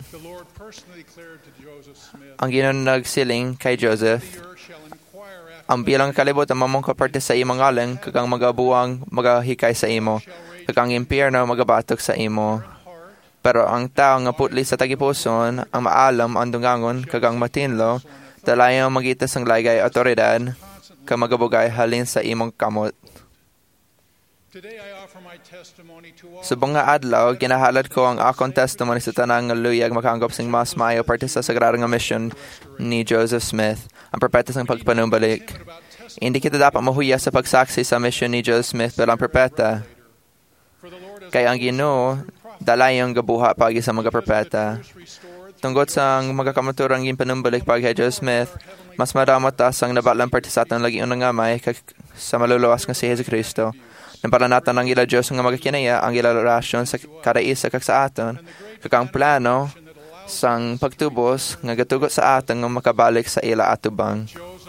Ang Ginoo nagsiling kay Joseph, ang bilang kalibutan mamong kaparte sa imong ngalan kag ang magabuwang magahikay sa imo, kag ang impyerno magabatok sa imo. Pero ang tao nga putli sa tagipuson, ang maalam ang dungangon kag ang matinlo, dalayang magita sang laygay otoridad, ka magabugay halin sa imong kamot. Subong nga adlaw, ginahalad ko ang akong testimony sa tanang nga luyag makaanggap sing mas maayo parte sa sagrada nga mission ni Joseph Smith, ang propeta sang pagpanumbalik. Hindi kita dapat mahuya sa pagsaksi sa mission ni Joseph Smith bilang propeta. Kaya ang Ginoo dalayong gabuha pagi sa mga propeta. Tungkol sa mga kamaturang panumbalik pagi kay Joseph Smith, mas maramot ang nabalang parte sa atong lagi unang gamay sa maluluwas nga si Jesucristo. Napalanatan ang ila Diyos nga magakinaya ang ila orasyon sa kada isa kag sa aton, kag ang plano sang pagtubos nga gatugot sa aton nga makabalik sa ila atubang.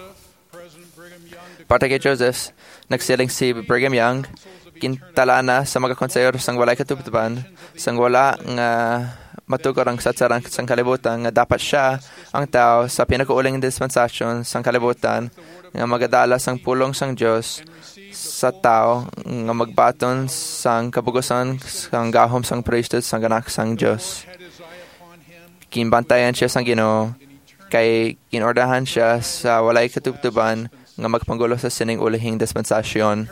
Para kay Joseph, nagsiling si Brigham Young, kintalana sa mga konseyor sang walay katubtuban, sang wala nga matugor ang satsarang sang kalibutan nga dapat siya ang tao sa pinakauling dispensasyon sang kalibutan nga magadala sang pulong sang Dios sa tao nga magbaton sang kabugusan sang gahom sang priesthood sang anak sang Dios. Kinbantayan siya sang Ginoo kay kinordahan siya sa walay katubtuban nga magpanggulo sa sining ulihing dispensasyon.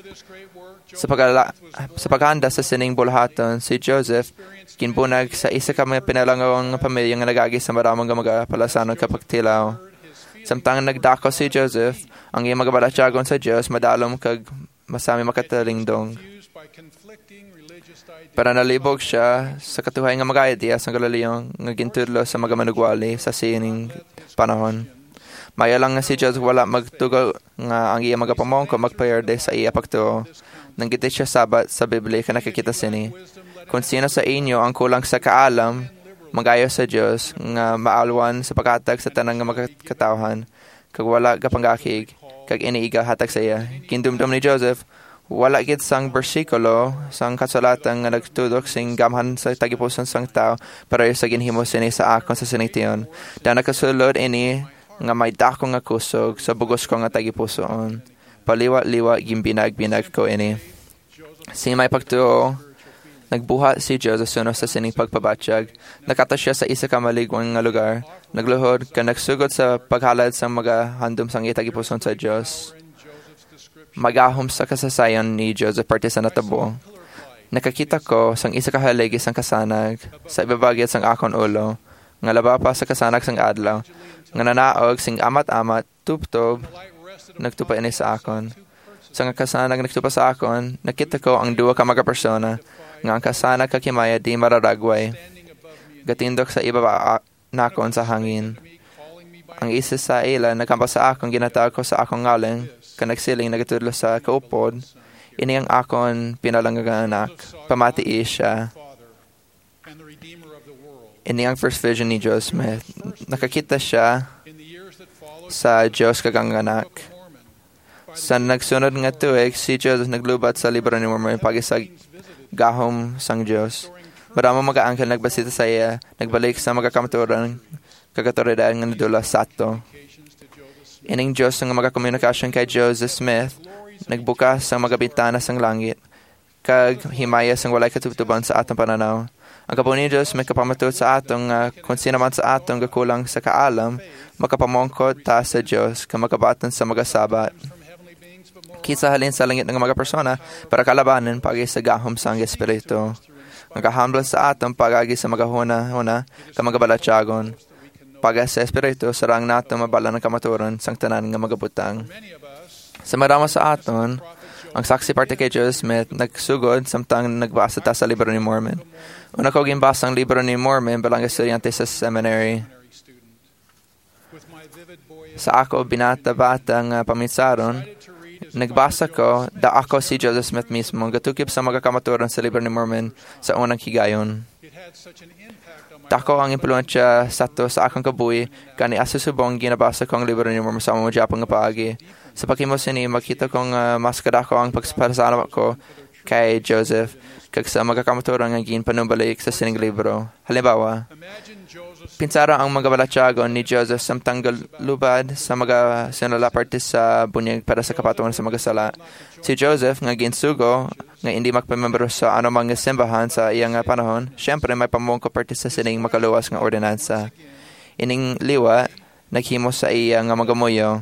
Sa paghanda sa sining bulhaton, si Joseph kinbunag sa isa ka mga pinalangawang pamilya nga nagagi sa maramang magapalasanon kapag tilaw. Samtang nagdako si Joseph, ang iyang magabalatyagon sa Diyos, madalom kag masami makatalingdong. Para nalibog siya sa katuhay nga mag-ideas ng Galileo nga gintudlo sa mga manugwali sa sining panahon. Maya lang nga si Joseph wala magtugaw nga ang iya magapamongko magpayerde sa iya pagtuo. Nanggiti siya sabat sa Biblia ka nakikita sini. Kung sino sa inyo ang kulang sa kaalam, magayo sa Diyos nga maalwan sa paghatag sa tanang nga magkatawhan, kag wala kapanggakig, kag iniiga hatag sa iya. Kindumdum ni Joseph, wala gid sang bersikulo sang kasulatan nga nagtudok sing gamhan sa tagipuson sang tao para sa ginhimo sini sa akon sa sinitiyon. Da nakasulod ini nga may dako nga kusog sa bugos ko nga tagipusoon. Paliwa-liwa gimbinag-binag ko ini. Sing may pagtuo, nagbuhat si Joseph suno sa sining pagpabatsyag. Nakata siya sa isa ka maligwang nga lugar. Nagluhod ka nagsugod sa paghalad sa mga handom sang itagipuson sa Diyos. Magahom sa kasasayan ni Joseph parte sa natabo. Nakakita ko sang isa ka haligi sang kasanag sa ibabagit sang akon ulo. Nga laba pa sa kasanag sang adlaw. Nga nanaog sing amat-amat, tubtob, nagtupa ini sa akon. Sa nga kasanag nagtupa sa akon, nakita ko ang duwa ka mga persona, nga ang kasanag kakimaya di mararagway. Gatindok sa ibaba nakon sa hangin. Ang isa sa ila nagkampa sa akon, ginatawag ko sa akong ngalan, kanagsiling nagatudlo sa kaupod, ini ang akon pinalanggang anak, pamati siya. Ini ang first vision ni Joseph Smith. Nakakita siya sa Diyos kagang anak. Sa nagsunod nga tuig, si Joseph naglubat sa libro ni Mormon pagisag gahom sang Diyos. Maraming mga angkel nagbasita sa iya, nagbalik sa mga kamaturan, kagatoridad nga nadula sa ato. Ining Diyos nga mga komunikasyon kay Joseph Smith, nagbukas sa mga bintana sang langit, kag himaya sang walay katubtuban sa atong pananaw. Ang kapo ni Diyos may kapamatud sa atong kung sino man sa atong gakulang sa kaalam, makapamongkot ta sa Diyos, kamakabaton sa mga sabat. Kisa halin sa langit ng mga persona para kalabanan pagi sa gahom sang Espiritu. Ang kahamblan sa atong pagagi sa mga huna, kamagabalatyagon. Pagi sa Espiritu, sarang nato mabala ng kamaturan sang tanan nga magabutang. Sa marama sa aton, ang saksi parte kay Joseph Smith nagsugod samtang nagbasa ta sa libro ni Mormon. Una ko gimbasa ang libro ni Mormon bilang estudyante sa seminary. Sa ako binata-bata nga paminsaron, nagbasa ko da ako si Joseph Smith mismo gatukip sa mga kamaturan sa libro ni Mormon sa unang higayon. Tako ang impluensya sa to sa akong kabuhi kani asusubong ginabasa ko ang libro ni Mormon sa mga Japang nga paagi. Sa pakimos ini, makita kong mas kadako ang pagpasalamat ko kay Joseph kag sa mga kamaturan nga ginpanumbalik sa sining libro. Halimbawa, pinsara ang mga balatyagon ni Joseph samtang lubad sa mga sinala parte sa bunyag para sa kapatungan sa mga sala. Si Joseph nga ginsugo nga hindi magpamembro sa anumang simbahan sa iyang panahon, syempre may pamungko parte sa sining makaluwas nga ordinansa. Ining liwa, naghimo sa iya nga magamuyo.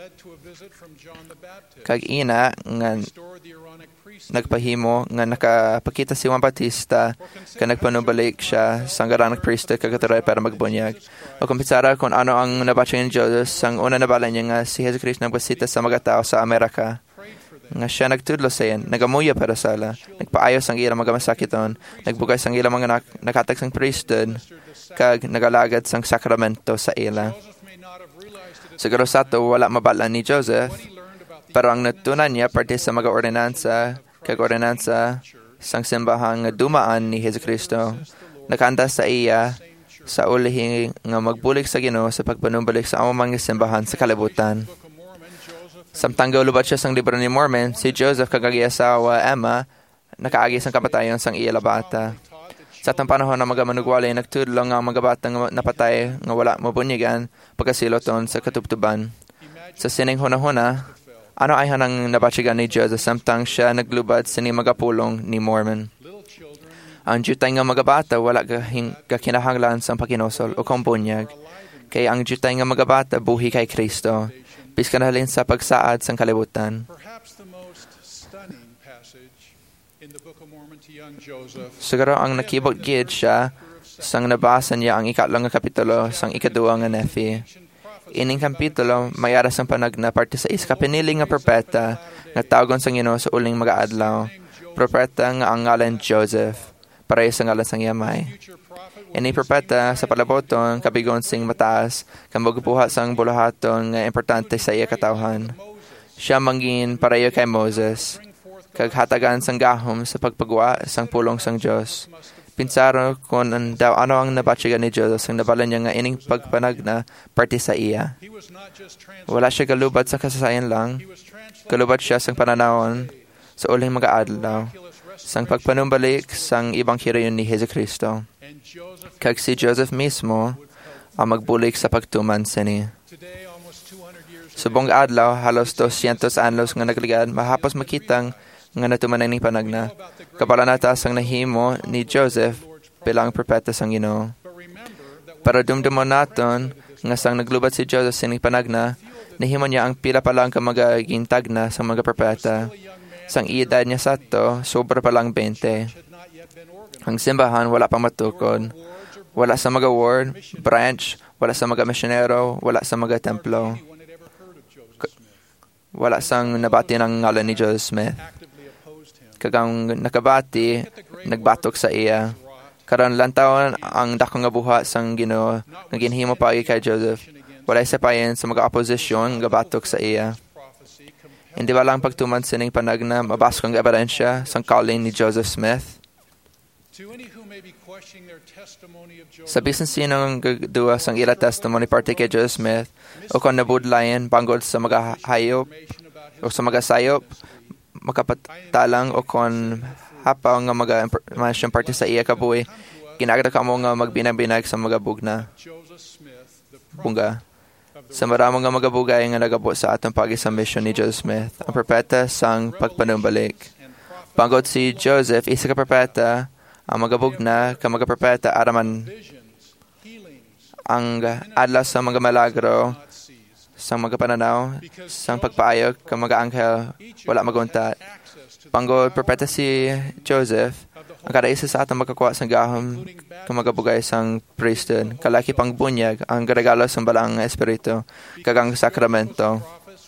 Kag ina nga nagpahimo nga nakapakita si Juan Bautista ka nagpanubalik siya sa garanang priesthood kagaturay para magbunyag. O kumpitsara kung ano ang nabasa ni Joseph sang una nabala niya nga si Jesus Christ nagbasita sa mga tao sa Amerika. nga siya nagtudlo sa iyan, nagamuya para sala, nagpaayos ang ilang mga masakiton, nagbugay sang ilang mga nakatag sang priesthood, kag nagalagad sang sakramento sa ila. Siguro sa to, wala mabala ni Joseph, pero ang natunan niya parte sa mga ordinansa, kag ordinansa sang simbahan nga dumaan ni Jesucristo, nakanta sa iya sa ulihi nga magbulig sa Ginoo sa pagpanumbalik sa amang mga simbahan sa kalibutan. Samtang gaulubat siya sang libro ni Mormon, si Joseph kagagi asawa Emma, nakaagi sang kamatayon sang iya labata. Sa atang panahon na mga manugwalay, nagtudlo nga mga batang napatay nga wala mabunyigan pagkasiloton sa katubtuban. Sa sining huna-huna, ano ay hanang nabatsigan ni Joseph samtang siya naglubad sa ni magapulong ni Mormon. Ang jutay nga mga bata wala kakinahanglan sa pakinosol o kumbunyag, kaya ang jutay nga mga bata buhi kay Kristo. Piska na halin sa pagsaad sang kalibutan. Siguro ang nakibot gid siya sang nabasa niya ang ikatlong nga kapitulo sang ikaduwa nga Nephi. Ining kapitulo mayara sang panagna parte sa kapiniling nga propeta nga tawgon sang Ginoo sa uling mga adlaw. Propeta nga ang ngalan Joseph, pareho sa ngalan sang Yamay. Ini propeta sa palaboton kabigon sing mataas kang magbuhat sang bulahaton nga importante sa iya katawhan. Siya mangin pareho kay Moses, kag hatagan sang gahom sa pagpagwa sang pulong sang Dios. Pinsaro kon daw ano ang nabatsigan ni Joseph sang nabalan niya nga ining pagpanagna parte sa iya. Wala siya galubat sa kasasayan lang, galubat siya sang pananawon sa uling mga adlaw sang pagpanumbalik sang ebanghelyo ni Jesucristo. Kag si Joseph mismo ang magbulik sa pagtuman sini. Subong adlaw, halos 200 anlos nga nagligad, mahapos makitang nga natuman ni panagna. Kapalanata sang nahimo ni Joseph bilang propeta sang Ginoo. Para dumdumon naton nga sang naglubat si Joseph sining panagna, nahimo niya ang pila pa lang ka magaging tagna sa mga propeta. Sang edad niya sa to, sobra pa lang 20. Ang simbahan wala pang matukod. Wala sa mga ward, branch, wala sa mga misyonero, wala sa mga templo. Wala sang nabati ng ngalan ni Joseph Smith. Kagang nakabati, nagbatok sa iya. Karon lantaon ang dakong nga buha sang Ginoo nga ginhimo pa kay Joseph. Wala sa payen sa mga opposition nga batok sa iya. Hindi ba lang pagtuman sining panagna mabaskong ebidensya sang calling ni Joseph Smith? Sa bisan sinong gagawa sang ila testimony parte kay Joseph Smith o kung nabudlayan bangod sa mga hayop o sa mga sayop makapatalang o kung hapaw nga mga information parte sa iya kabuhi kinagda ka mo nga magbinag-binag sa mga bugna bunga sa maraming nga mga bugay nga nagabo sa atong pagi sa mission ni Joseph Smith ang propeta sang pagpanumbalik. Bangod si Joseph isa ka propeta ang mga bugna ka mga propeta araman ang adlaw sa mga malagro sa mga pananaw sa pagpaayog ka mga anghel wala magunta. Panggod propeta si Joseph ang kada isa sa atong makakuha sa gahom ka mga bugay sang priesthood kalaki pang bunyag ang regalo sa balang espiritu kagang sakramento.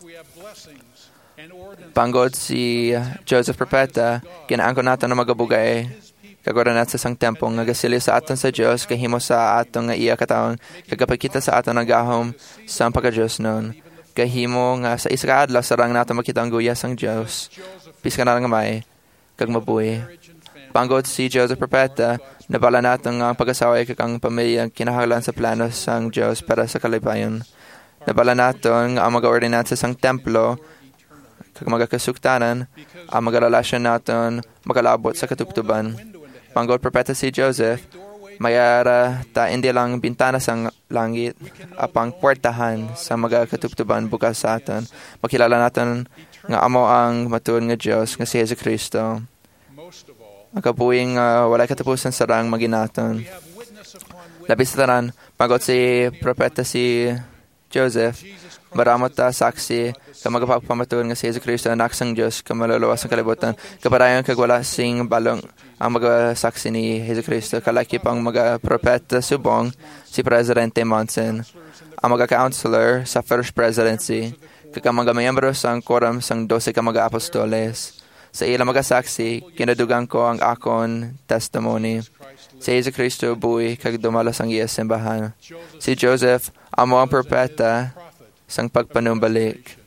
Panggod si Joseph propeta kinaangkon nato ng mga bugay kagwaranat sa sang tempo nga gasilyo sa aton sa Dios kahimo sa aton nga iya katawon kagapakita sa aton nga gahom sa pagka-Dios non kahimo nga sa isa ka adlaw sarang nato makita ang guya sang Dios piska na nga may kag mabuhi. Panggod si Joseph propeta nabala nato nga ang pag-asawa kag ang pamilya kinahanglan sa plano sang Dios para sa kalipayon. Nabala nato nga ang mga ordinansa sang templo kag mga kasuktanan ang mga relasyon naton makalabot sa katubtuban. Panggod propeta si Joseph, mayara ta hindi lang bintana sa langit, apang puwertahan sa mga katubtuban bukas sa aton. Makilala natin nga amo ang matuod nga Diyos nga si Jesucristo. Ang kabuhing walay katapusan sarang maginaton. Labis sa tanan, panggod si propeta si Joseph, maramot ta saksi ka magpapamatuod nga si Jesucristo anak sang Diyos ka maluluwas ang kalibutan. Kapadayon kag wala sing balong ang mga saksi ni Jesucristo kalaki pang mga propeta subong si Presidente Monson ang mga counselor sa First Presidency kag ang mga miyembro sang quorum sang 12 ka mga apostoles. Sa ilang mga saksi, kinadugang ko ang akon testimony. Si Jesu Cristo buhi kag dumalo sang iya simbahan. Si Joseph, amo ang propeta sang pagpanumbalik.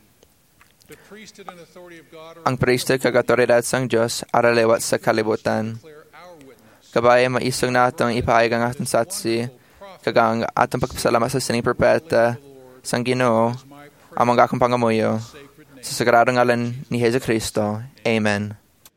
Ang priesthood kag autoridad sang Dios aralewat sa kalibutan. Kabay maisog natong ipahayag ang atong satsi kag ang atong pagpasalamat sa sining propeta sang Ginoo among akong pangamuyo sa sagradong ngalan ni Jesu Cristo. Amen.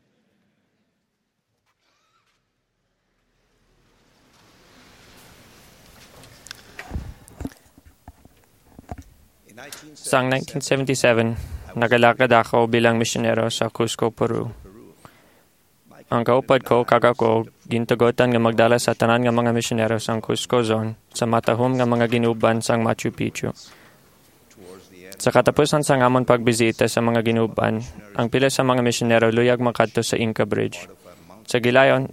Sang 1977, nagalakad ako bilang misyonero sa Cusco, Peru. Ang kaupad ko, kag ako, gintugotan nga magdala sa tanan nga mga misyonero sang Cusco Zone sa matahom nga mga ginuban sang Machu Picchu. Sa katapusan sang amon pagbisita sa mga ginuban, ang pila sa mga misyonero luyag makadto sa Inca Bridge. Sa gilayon,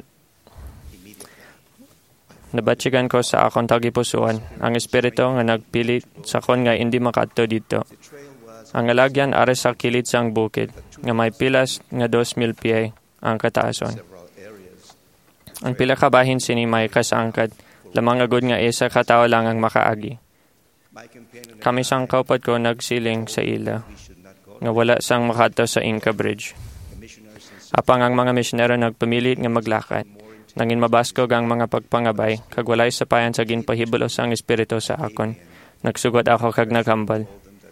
nabatsigan ko sa akong tagipusuan ang espiritu nga nagpilit sa kon nga hindi makadto dito. Ang alagyan are sa kilid sang bukid nga may pilas nga 2,000 pie ang kataason. Ang pila ka bahin sini may kasangkad, lamang agud nga isa ka tawo lang ang makaagi. Kami sang kaupad ko nagsiling sa ila, nga wala sang makadto sa Inca Bridge. Apang ang mga misyonero nagpamilit nga maglakad, nangin mabaskog ang mga pagpangabay, kag walay sapayan sa ginpahibulos ang espiritu sa akon. Nagsugod ako kag naghambal.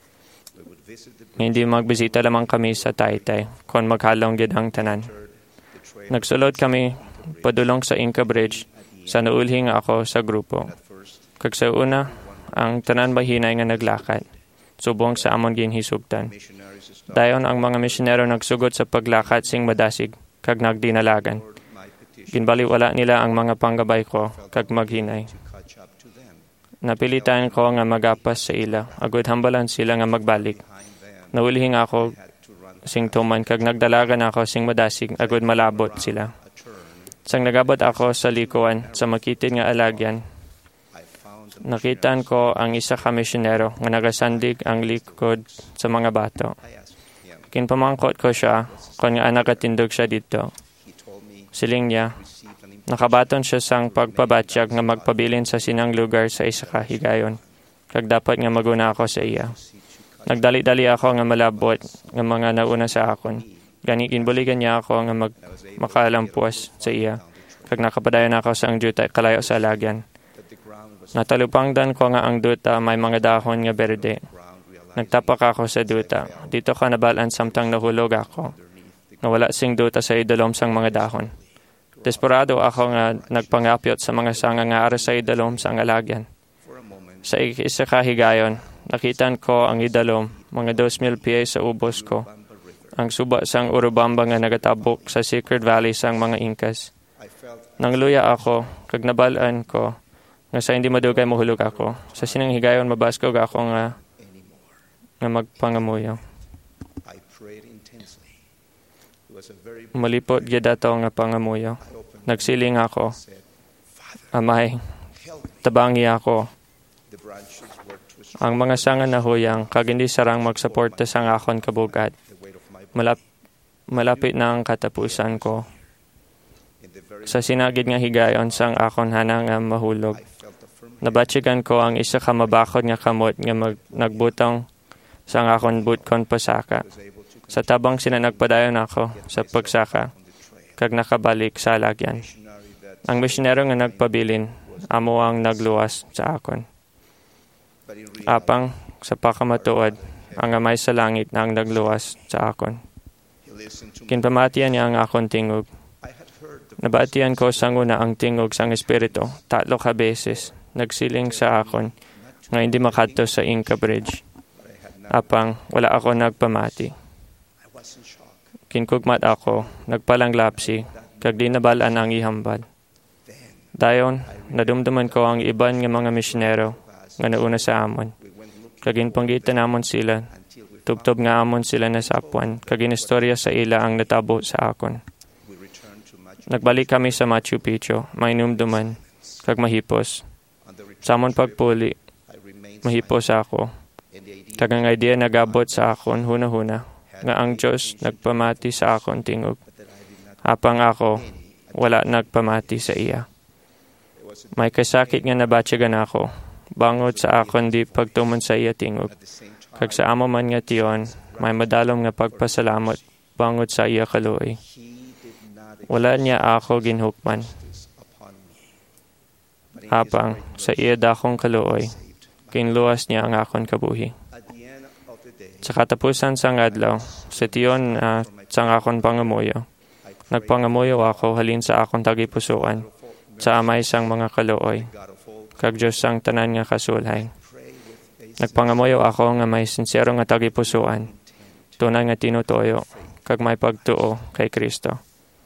Hindi magbisita lamang kami sa Taytay, kon maghalong gid ang tanan. Nagsulod kami padulong sa Inca Bridge, sa naulhi nga ako sa grupo. Kag sa una, ang tanan bahinay nga naglakad, subong sa amon ginhisugtan. Dayon ang mga misyonero nagsugod sa paglakad sing madasig, kag nagdinalagan. Ginbaliwala nila ang mga panggabay ko, kag maghinay. Napilitan ko nga magapas sa ila, agud hambalan sila nga magbalik. Naulihing ako sing tuman, kag nagdalagan ako sing madasig, agud malabot sila. Sang nagabot ako sa likuan, sa makitid nga alagyan, nakitaan ko ang isa ka misyonero nga nagasandig ang likod sa mga bato. Kinpamangkot ko siya, kung nga nakatindog siya dito. Siling niya, nakabaton siya sang pagpabatsyag nga magpabilin sa sinang lugar sa isa ka higayon, kag dapat nga maguna ako sa iya. Nagdali-dali ako nga malabot nga mga nauna sa akon. Gani ginbuligan niya ako nga makalampuas sa iya, kag nakapadayon ako sa ang duta kalayo sa alagyan. Natalupangdan ko nga ang duta may mga dahon nga berde. Nagtapak ako sa duta. Dito ka nabalaan samtang nahulog ako. Nawala sing duta sa idolom sang mga dahon. Desperado ako nga nagpangapyot sa mga sanga nga ara sa idolom sang alagyan. Sa isa kahigayon, nakitan ko ang idolom, mga 2,000 pie sa ubos ko. Ang suba sang Urubamba nga nagatabok sa Secret Valley sang mga Incas. Nang luya ako, kag nabalaan ko, nga sa hindi madugay mahulog ako. Sa sinang higayon mabaskog ako nga magpangamuyo. Malipot gyud ato nga pangamuyo. Nagsiling ako, Amay, tabangi ako. Ang mga sanga na huyang, kag hindi sarang magsuporta sa akon kabugat. Malapit na ang katapusan ko. Sa sinagid nga higayon sang akon hana nga mahulog. Nabatsigan ko ang isa ka mabakod nga kamot nga nagbutang sang akon butkon pasaka. Sa tabang sinanagpadayon ako sa pagsaka, kag nakabalik sa alagyan. Ang misyonero nga nagpabilin, amo ang nagluwas sa akon. Apang sa pakamatuod, ang amay sa langit na ang nagluwas sa akon. Kinpamatian niya ang akon tingog. Nabatian ko sang una ang tingog sang espiritu, 3 ka beses, nagsiling sa akon, nga hindi makadto sa Inca Bridge. Apang wala ako nagpamati. Kinkugmat ako, nagpalanglapsi, kag di nabalaan ang ihambal. Dayon, nadumduman ko ang iban nga mga misyonero nga nauna sa amon. Kag inpanggitan namon sila, tubtob nga amon sila nasapuan, kag inistorya sa ila ang natabo sa akon. Nagbalik kami sa Machu Picchu, mainumduman, kag mahipos. Sa amon pagpuli, mahipos ako. Kag ang idea nagabot sa akon huna-huna nga ang Dios nagpamati sa akon tingog. Apang ako wala nagpamati sa iya. May kasakit nga nabatyagan ako, bangod sa akon di pagtuman sa iya tingog. Kag sa amo man nga tiyon, may madalom nga pagpasalamot bangod sa iya kaluoy. Wala niya ako ginhukman. Apang sa iya dakong kaluoy, kinluwas niya ang akon kabuhi. Sa katapusan sang adlaw, sa tiyon sang akon pangamuyo, nagpangamuyo ako halin sa akon tagipusoan, sa amay sang mga kaluoy, kag Diyos sang tanan nga kasulhay. Nagpangamuyo ako nga may sincero nga tagipusoan, tunay nga tinutoyo, kag may pagtuo kay Kristo.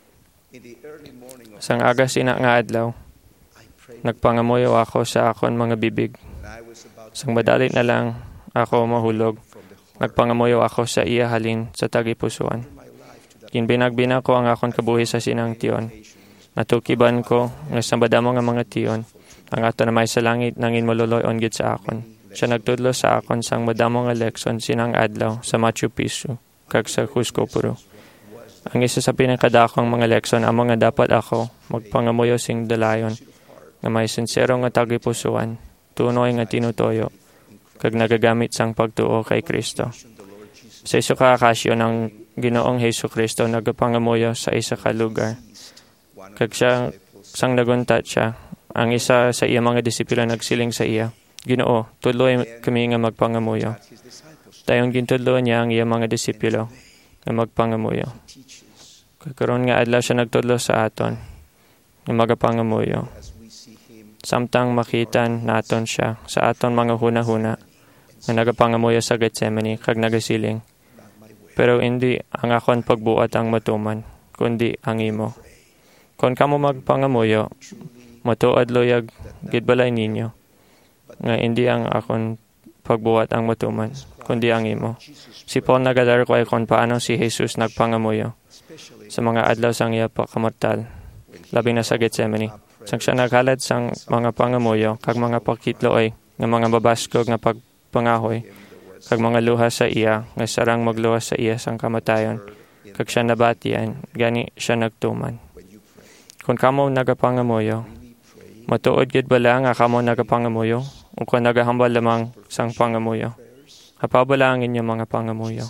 Sang aga sina nga adlaw, nagpangamuyo ako sa akon mga bibig. Sang madali na lang ako mahulog, nagpangamuyo ako sa iya halin sa tagipusoan. Ginbinag-bina ko ang akon kabuhi sa sinang tiyon. Natukiban ko nga sa badamo nga mga tiyon, ang ato na may sa langit nangin maluluyon gid sa akon. Siya nagtudlo sa akon sang madamo nga leksyon sinang adlaw sa Machu Picchu kag sa Cusco, Peru. Ang isa sa pinakadakong mga leksyon amo nga dapat ako magpangamuyo sing dalayon nga may sincero nga tagipusoan, tunoy nga tinutoyo, kag nagagamit sang pagtuo kay Kristo. Sa iso ka okasyon ang Ginoong Hesus Kristo nagapangamuyo sa isa ka lugar. Kag siya sang naguntat siya, ang isa sa iya mga disipulo nagsiling sa iya, Ginoo, tuloy kami nga magpangamuyo. Dayon gintudlo niya ang iya mga disipulo nga magpangamuyo. Karon nga adlaw siya nagtudlo sa aton nga magapangamuyo. Samtang makitan naton siya sa aton mga huna-huna nga nagapangamuyo sa Gethsemane kag nagasiling, pero hindi ang akon pagbuat ang matuman, kundi ang imo. Kung kamo magpangamuyo, matuad loyag gidbalay ninyo, nga hindi ang akon pagbuat ang matuman, kundi ang imo. Si Paul nagadar ko ay kung paano si Jesus nagpangamuyo sa mga adlaw sang iya pagkamartal, labi na sa Gethsemane. Sang siya naghalad sang mga pangamuyo, kag mga pakitloy, nga mga babaskog nga pagpangahoy, kag mga luha sa iya, nga sarang magluha sa iya sang kamatayon, kag siya nabatian, gani siya nagtuman. Kung kamo nagapangamuyo, matuod gid bala nga kamo nagapangamuyo, o kung nagahambal lamang sang pangamuyo, hapabala ang inyong mga pangamuyo.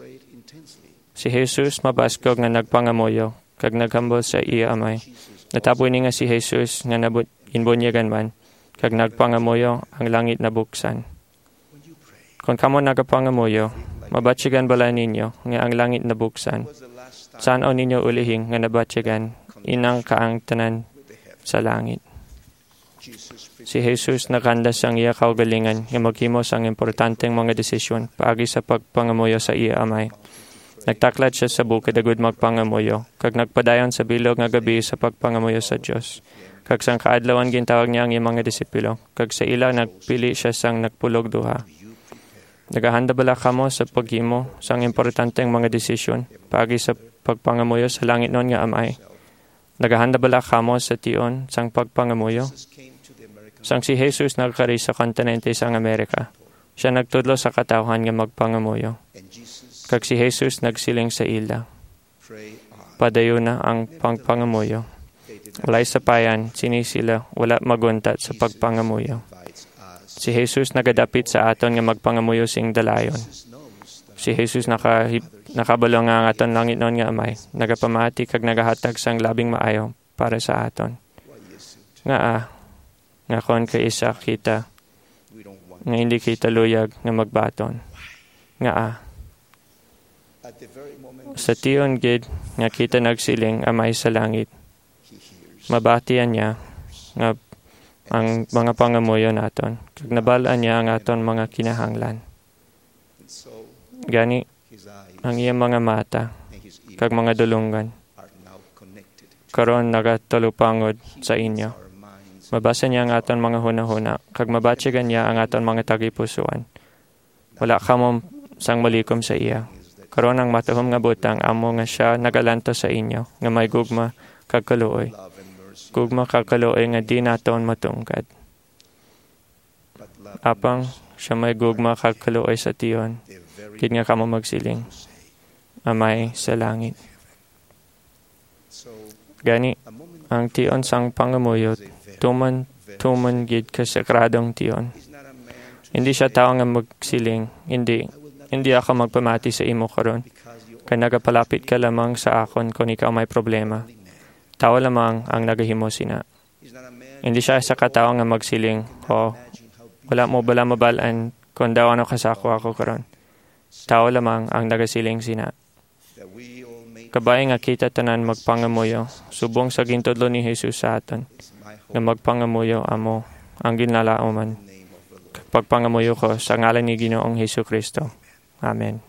Si Jesus mabaskog nga nagpangamuyo, kag naghambal sa iya amay. Nataboy ni nga si Jesus nga inbunyagan man, kag nagpangamuyo ang langit na buksan. Kung kamo nagapangamuyo, mabatsyagan bala ninyo nga ang langit na buksan. Saan o ninyo ulihing nga nabatsyagan inang kaang tanan sa langit. Si Jesus nakandas ang iya kaugalingan nga maghimos ang importanteng mga desisyon paagi sa pagpangamuyo sa iya amay. Nagtaklat siya sa bukid agud magpangamuyo, kag nagpadayon sa bilog nga gabi sa pagpangamuyo sa Dios. Kag sang kaadlawan gintawag niya ang iyang mga disipulo, kag sa ila nagpili siya sang nagpulog duha. Nagahanda bala kamo sa paghimo sang importanteng mga desisyon paagi sa pagpangamuyo sa langit non nga amay. Nagahanda bala kamo sa tion sang pagpangamuyo. Sang si Jesus nagkari sa kontinente sang Amerika, siya nagtudlo sa katawhan nga magpangamuyo. Kag si Jesus nagsiling sa ila, padayon na ang pagpangamuyo. Walay sapayan, sinisila, wala maguntat sa pagpangamuyo. Si Jesus nagadapit sa aton nga magpangamuyo sing dalayon. Si Jesus nakabalo nga ang aton langit non nga amay, nagapamati kag nagahatag sang labing maayo para sa aton. Nga kon kay isa kita, nga hindi kita luyag nga magbaton. Sa tiyon gid nga kita nagsiling amay sa langit, mabatian niya nga ang mga pangamuyo naton, kag nabalaan niya ang aton mga kinahanglan. Gani ang iyang mga mata kag mga dulungan karon nagatulupangod sa inyo. Mabasa niya ang aton mga huna-huna, kag mabatsyagan niya ang aton mga tagipusoan. Wala kamo sang malikom sa iya. Karon ang matuhom nga butang amo nga siya nagalanto sa inyo, nga may gugma kag kaluoy. Gugma kag kaluoy nga di naton matungkad. Apang siya may gugma kagkaluoy sa tiyon. Gid nga kamo magsiling, Amay sa langit. Gani, ang tiyon sang pangamuyot, tuman gid kasakradong tiyon. Hindi siya tao nga magsiling, hindi ako magpamati sa imo karon. Kaya nagapalapit ka lamang sa akon kung ikaw may problema. Tao lamang ang nagahimo sina. Hindi siya sa katao nga magsiling, wala mo bala mabalaan kung daw ano kasako ako karon. Tao lamang ang nagasiling sina. Kabay nga kita tanan magpangamuyo, subong sa gintudlo ni Jesus sa aton, nga magpangamuyo amo ang ginlalauman. Pagpangamuyo ko sa ngalan ni Ginoong Hesus Kristo. Amen.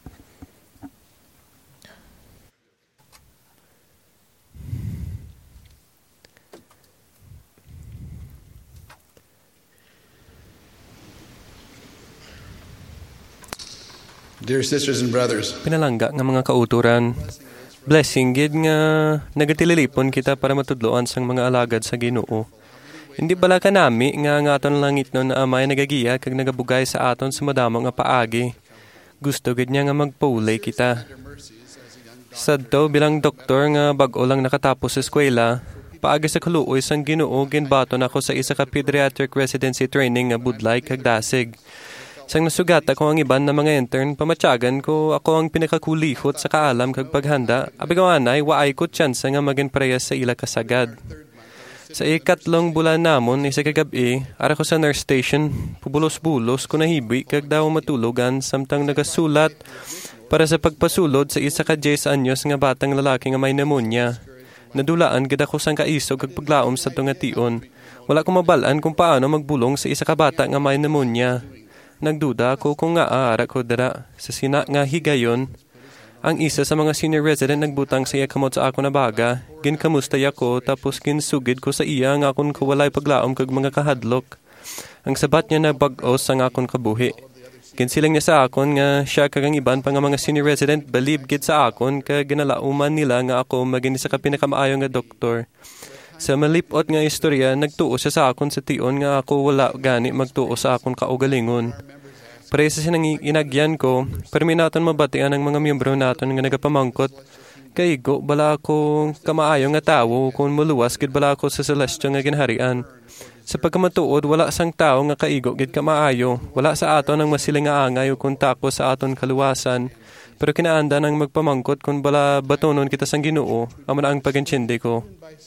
Dear sisters and brothers, pinalangga nga mga kauturan, blessing gid nga nagatililipon kita para matudloan sang mga alagad sa Ginoo. Hindi bala ka nami nga aton langit no na amay nagagiya kag nagabugay sa aton sa madamo nga paagi. Gusto gid niya nga magpaulay kita. Sadto bilang doktor nga bag-o lang nakatapos sa eskwela, paagi sa kaluoy sang Ginoo ginbaton ako sa isa ka pediatric residency training nga budlay kag dasig. Sang nasugat ako ang iban na mga intern, pamatyagan ko ako ang pinakakulihot sa kaalam kag paghanda. Abigawanay, waay ko tsansa nga maging parehas sa ila kasagad. Sa ikatlong bulan namon, isa kagabi, ara ko sa nurse station, pubulos-bulos ko nahibi kag daw matulogan samtang nagasulat para sa pagpasulod sa isa ka 10 anyos nga batang lalaki nga may pneumonia. Nadulaan gid ako sang kaisog kag paglaom sa tungation. Wala ko mabalaan kung paano magbulong sa isa ka bata nga may pneumonia. Nagduda ako kung nga aara ko dara. Sa sina nga higayon, ang isa sa mga senior resident nagbutang sa iya kamot sa ako na baga. Ginkamustay ako tapos ginsugid ko sa iya nga akon kawalay paglaom kag mga kahadlok. Ang sabat niya na bag-os ang akon kabuhi. Ginsilang niya sa akon nga siya kag ang iban pa nga mga senior resident believe gid sa akon kag ginalauman nila nga ako maging isa ka pinakamaayo nga doktor. Sa malipot nga istorya, nagtuo siya sa akon sa tion nga ako wala gani magtuo sa akon kaugalingon. Para sa sinang inagyan ko, parmi natin mabatian ang mga miyembro natin nga nagapamangkot. Kaigo, bala ako kamaayo nga tao kung muluwas gid bala ako sa celestial nga ginharian. Sa pagkamatuod, wala sang tao nga kaigo gid kamaayo. Wala sa aton ang masiling nga angay o kung tako sa aton kaluwasan. Pero kinaanda nang magpamangkot kung bala batonon kita sang Ginoo, amo na ang pag-intindi ko.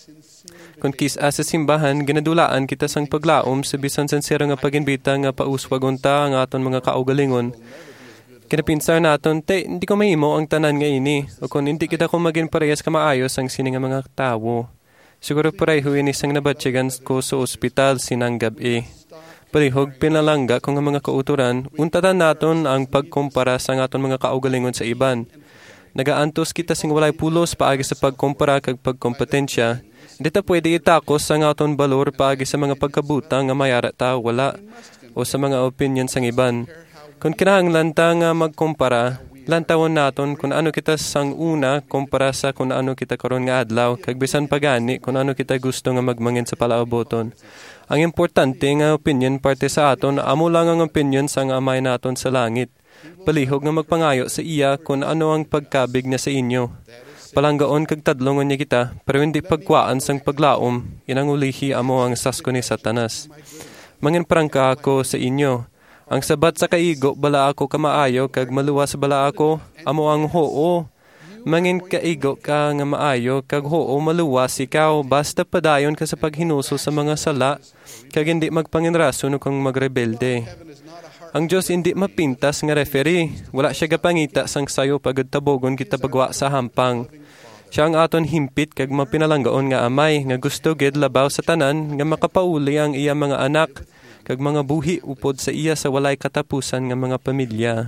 Kung kisa sa simbahan, ginadulaan kita sang paglaom sa bisan sincero nga paginbita nga pauswagonta ang aton mga kaugalingon. Kinapinsar naton, hindi ko mahimo ang tanan nga ini, o kung hindi kita kung maging parehas ka maayos ang sining mga tawo. Siguro pareho ini sang nabatsyagan ko sa ospital sinang gabi. Palihog pinalangga kung ang mga kauturan, untatan naton ang pagkumpara sa aton mga kaugalingon sa iban. Nagaantos kita sing walay pulos paagi sa pagkumpara kag pagkompetensya. Hindi ta pwede itakos sa aton balor paagi sa mga pagkabutang nga mayara ta wala o sa mga opinion sang iban. Kung kinahanglan ta nga magkumpara, lantawon naton kung ano kita sang una kumpara sa kung ano kita karon nga adlaw kag bisan pagani kung ano kita gusto nga magmangin sa palaaboton. Ang importante nga opinion parte sa aton amo lang ang opinion sang Amay naton sa langit. Palihog nga magpangayo sa iya kung ano ang pagkabig na sa inyo. Palanggaon kag tadlongon niya kita, pero hindi pagkwaan sang paglaom, inang ulihi amo ang sasko ni Satanas. Mangin prangka ako sa inyo. Ang sabat sa kaigo, bala ako kamaayo, kag maluwas bala ako, amo ang hoo. Mangin kaigo ka nga maayo, kag hoo maluwas ikaw, basta padayon ka sa paghinuso sa mga sala, kag hindi magpanginrason kung magrebelde. Ang Diyos hindi mapintas nga referee. Wala siya gapangita sang sayo pagtabogon kita pagwa sa hampang. Siya ang aton himpit kag mapinalanggaon nga Amay nga gusto gid labaw sa tanan nga makapauli ang iya mga anak kag mga buhi upod sa iya sa walay katapusan nga mga pamilya.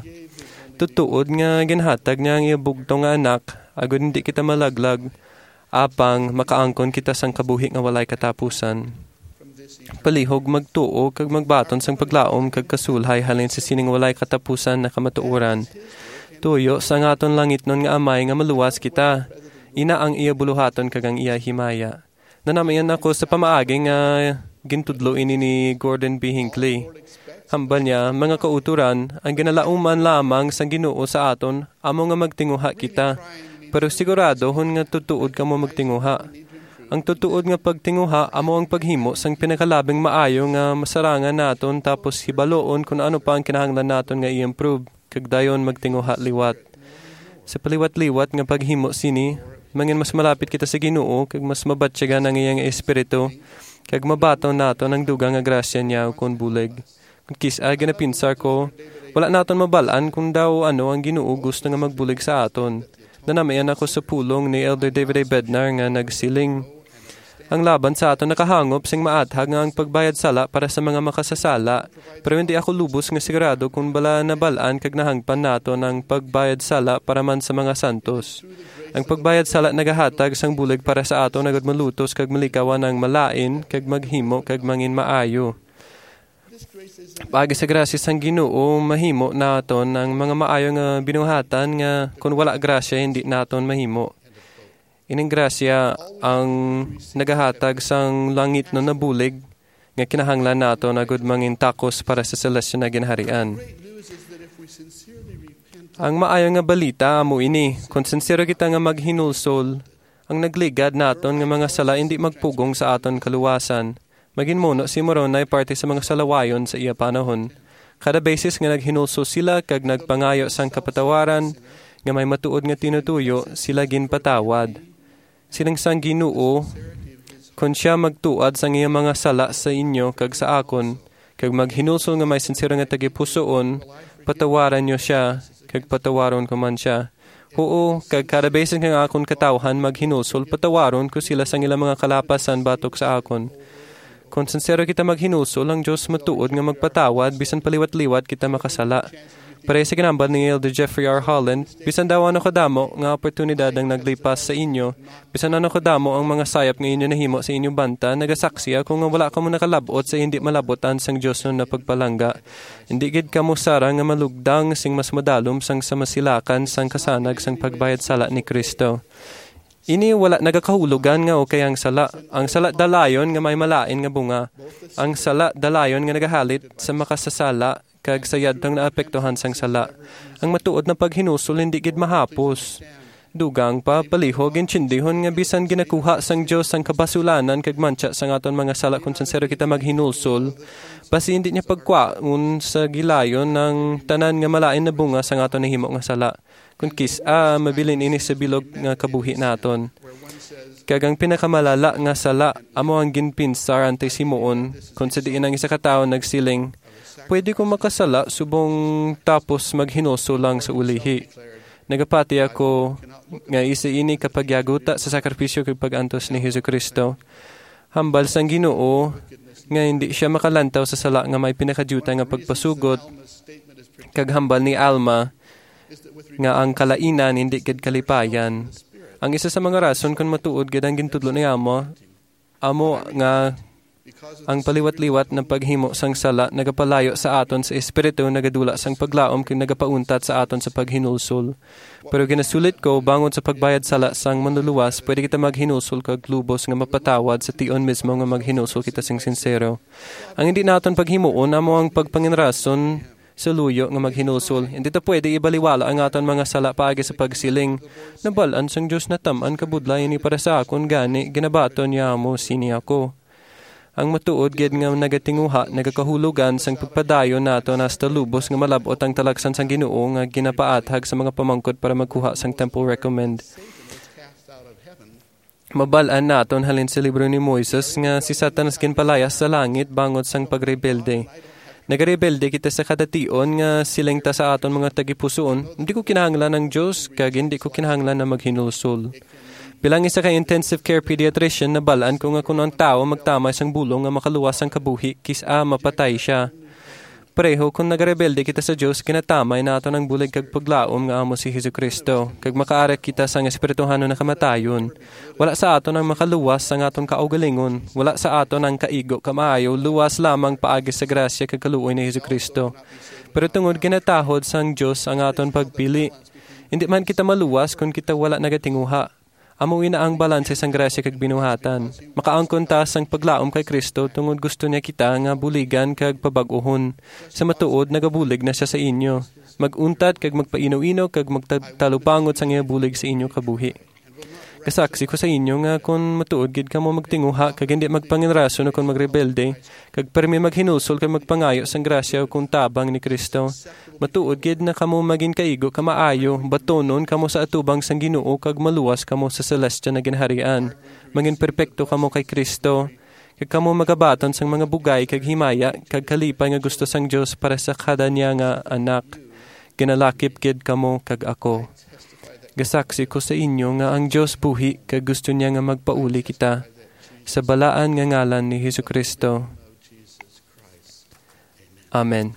Tutuod nga ginhatag niya ang iya bugtong nga anak agud hindi kita malaglag apang makaangkon kita sang kabuhi nga walay katapusan. Palihog magtuo kag magbaton sang paglaom kag kasulhay halin sa sining walay katapusan na kamatuoran. Tuyo sa aton langit nun nga Amay nga maluwas kita. Ina ang iya buluhaton kag ang iya himaya. Nanamayan ako sa pamaaging nga gintudlo ini ni Gordon B. Hinckley. Hambal niya, mga kauturan, ang ginalauman lamang sang Ginoo sa aton, amo nga magtinguha kita. Pero sigurado, hun nga tutuod ka mo magtinguha. Ang tutuod nga pagtinguha, amo ang paghimo sang pinakalabing maayo nga masarangan naton tapos hibaloon kung ano pa ang kinahanglan naton nga i-improve, kag dayon magtinguha liwat. Sa paliwat-liwat nga paghimo sini, mangin mas malapit kita sa Ginoo, kag mas mabatsyagan ang iyang espiritu, kag mabaton naton ang dugang nga grasya niya kung bulig. Kung kisa, ginapinsar ko, wala naton mabalaan kung daw ano ang Ginoo gusto nga magbulig sa aton. Nanamayan ako sa pulong ni Elder David A. Bednar nga nagsiling. Ang laban sa aton nakahangop sing maathag nga ang pagbayad sala para sa mga makasasala, pero hindi ako lubos nga sigurado kung bala nabalaan kag nahangpan naton ang pagbayad sala para man sa mga santos. Ang pagbayad sala nagahatag sang bulig para sa aton agad malutos kag malikawan ang malain kag maghimo kag mangin maayo. Paagi sa grasya sang Ginoo mahimo naton ang mga maayo nga binuhatan nga kung wala grasya hindi naton mahimo. Ining grasya ang nagahatag sang langit no nabulig nga kinahanglan naton agud mangin takos para sa celestial na ginharian. Ang maayo nga balita amo ini, kung sincero kita nga maghinulsol, ang nagligad naton nga mga sala hindi magpugong sa aton kaluwasan. Maginmuno si Moroni parte sa mga salawayon sa iya panahon. Kada beses nga naghinulso sila kag nagpangayo sang kapatawaran nga may matuod nga tinutuyo, sila ginpatawad. Silang sang Ginoo, kung siya magtuad sang iya mga sala sa inyo kag sa akon, kag maghinulsol nga may sincero nga tagipusoon, patawaran niyo siya, kag patawaron ko man siya. Oo, kag kada beses nga akon katawhan maghinulsol, patawaron ko sila sang ilang mga kalapasan batok sa akon. Kung sincero kita maghinulsol, ang Diyos matuod nga magpatawad, bisan paliwat-liwat kita makasala. Para sa ginambal ni Elder Jeffrey R. Holland, bisan daw ano kadamo nga oportunidad ang naglipas sa inyo, bisan ano kadamo ang mga sayap nga inyo nahimo sa inyong banta, nagasaksi ako nga wala ka mo nakalabot sa hindi malabotan sang Diyos na pagpalangga. Hindi gid ka mo sara nga malugdang sing mas madalom sang samasilakan sang kasanag sang pagbayad sala ni Kristo. Ini wala nagakahulugan nga o kay ang sala. Ang sala dalayon nga may malain nga bunga. Ang sala dalayon nga nagahalit sa makasasala kag sayad tang naapektuhan sang sala. Ang matuod na paghinusol hindi gid mahapos. Dugang pa palihog intindihon nga bisan ginakuha sang Dios ang kabasulanan kag mantsa sang aton mga sala kung sincero kita maghinulsol. Basi hindi niya pagkwaon sa gilayon ng tanan nga malain na bunga sang aton nahimo nga sala. Kung mabilin ini sa bilog nga kabuhi naton. Kag ang pinakamalala nga sala amo ang ginpinsar ante Simeon kung sa diin ang isa ka tawo nagsiling, pwede ko makasala subong tapos maghinuso lang sa ulihi. Nagapati ako nga isa ini kapag yaguta sa sakripisyo kag pag-antos ni Jesucristo. Hambal sang Ginoo nga hindi siya makalantaw sa sala nga may pinakadyuta nga pagpasugot. Kag hambal ni Alma nga ang kalainan hindi gid kalipayan. Ang isa sa mga rason kung matuod gid ang gintudlo ni amo nga ang paliwat-liwat na paghimo sang sala nagapalayo sa aton sa espiritu, nagadula sang paglaom kung nagapauntat sa aton sa paghinulsol. Pero ginasulit ko, bangon sa pagbayad sala sang manluluwas, pwede kita maghinulsol kag lubos nga mapatawad sa tion mismo nga maghinulsol kita sing sincero. Ang hindi naton paghimuon amo ang pagpanginrason sa luyo nga maghinulsol. Hindi ta pwede ibaliwala ang aton mga sala paagi sa pagsiling. Nabalaan sang Diyos na taman kabudlayan ni para sa akon gani, ginabaton niya mo sini ako. Ang matuod gid nga nagatinguha, nagakahulugan sang pagpadayon nato hasta lubos nga malabot ang talagsan sang Ginoo nga ginapaathag sa mga pamangkot para magkuha sang temple recommend. Mabalaan naton halin sa libro ni Moises nga si Satanas ginpalayas sa langit bangot sang pagrebelde. Nagarebelde kita sa kadation nga silengta sa aton mga tagipusoon. Hindi ko kinahanglan ng Diyos, kag hindi ko kinahanglan na maghinulsol. Bilang isa ka intensive care pediatrician, nabalaan ko nga kung ang tao magtamay sang bulong nga makaluwas ang kabuhi, kisa mapatay siya. Pareho, kung nagarebelde kita sa Diyos, kinatamay na ato ng bulig kag paglaom nga amo si Jesucristo, kag makaarak kita sang espirituhano na kamatayon. Wala sa aton ang makaluwas sang aton kaugalingon, wala sa aton ang kaigo kamaayo, luwas lamang paagi sa grasya kag kaluoy ni Jesucristo. Pero tungod ginatahod sang Diyos ang aton pagpili, hindi man kita maluwas kung kita wala nagatinguha. Amuin na ang balanse sang grasya kag binuhatan. Makaangkon ta sang paglaom kay Kristo tungod gusto niya kita nga buligan kag pabag-uhon. Sa matuod nagabulig na siya sa inyo. Maguntad kag magpainaw-inaw kag magtalupangot sang iya bulig sa inyo kabuhi. Kasaksi ko sa inyo nga kung matuod gid kamo magtinguha kag hindi magpanginraso na kung magrebelde kag permi maghinusol kag magpangayo sang grasya kung tabang ni Kristo. Matuod gid na kamo maging kaigo kamaayo batonon kamo sa atubang sang Ginoo kag maluwas kamo sa celestial na ginharian. Maging perpekto kamo kay Kristo. Kag kamo magabaton sang mga bugay kag himaya kag kalipay nga gusto sang Dios para sa kada niya nga anak. Ginalakip gid kamo kag ako. Gasaksi ko sa inyo nga ang Diyos buhi kag gusto niya nga magpauli kita sa balaan nga ngalan ni Jesucristo. Amen.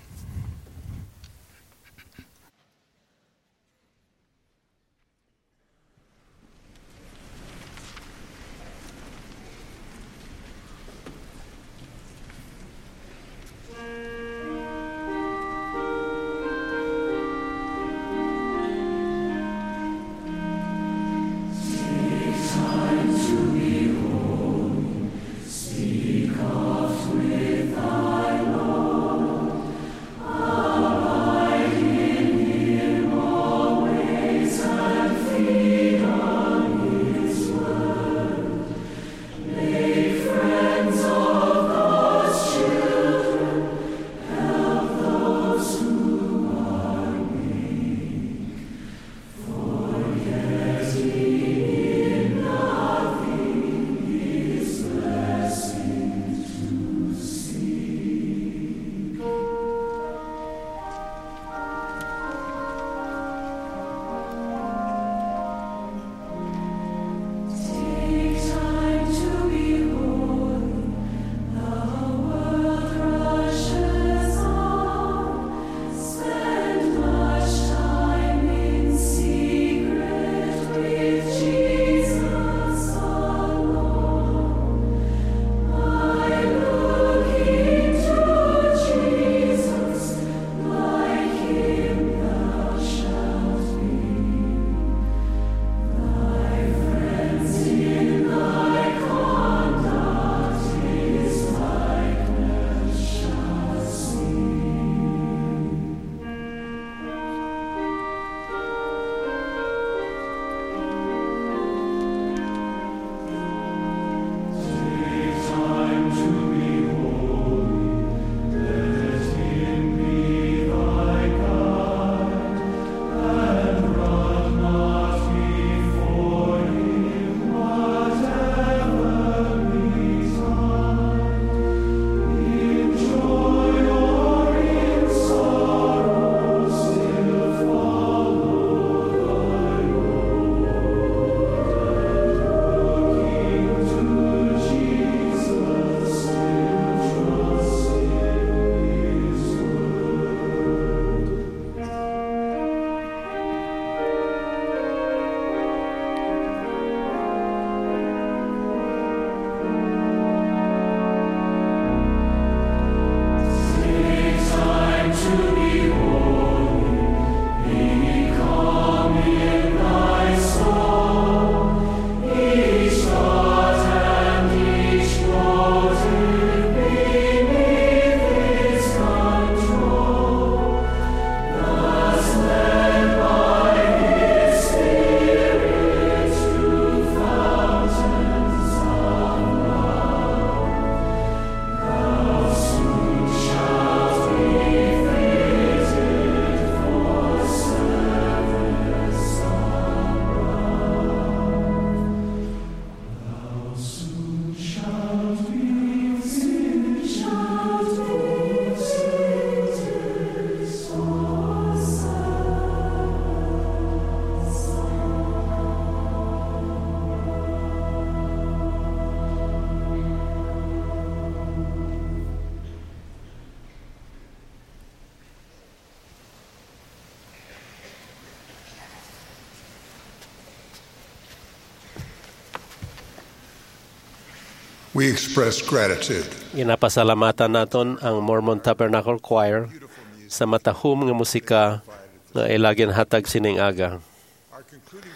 We express gratitude. Ginapasalamatan naton ang Mormon Tabernacle Choir sa matahum nga musika nga ilagin hatag sining aga.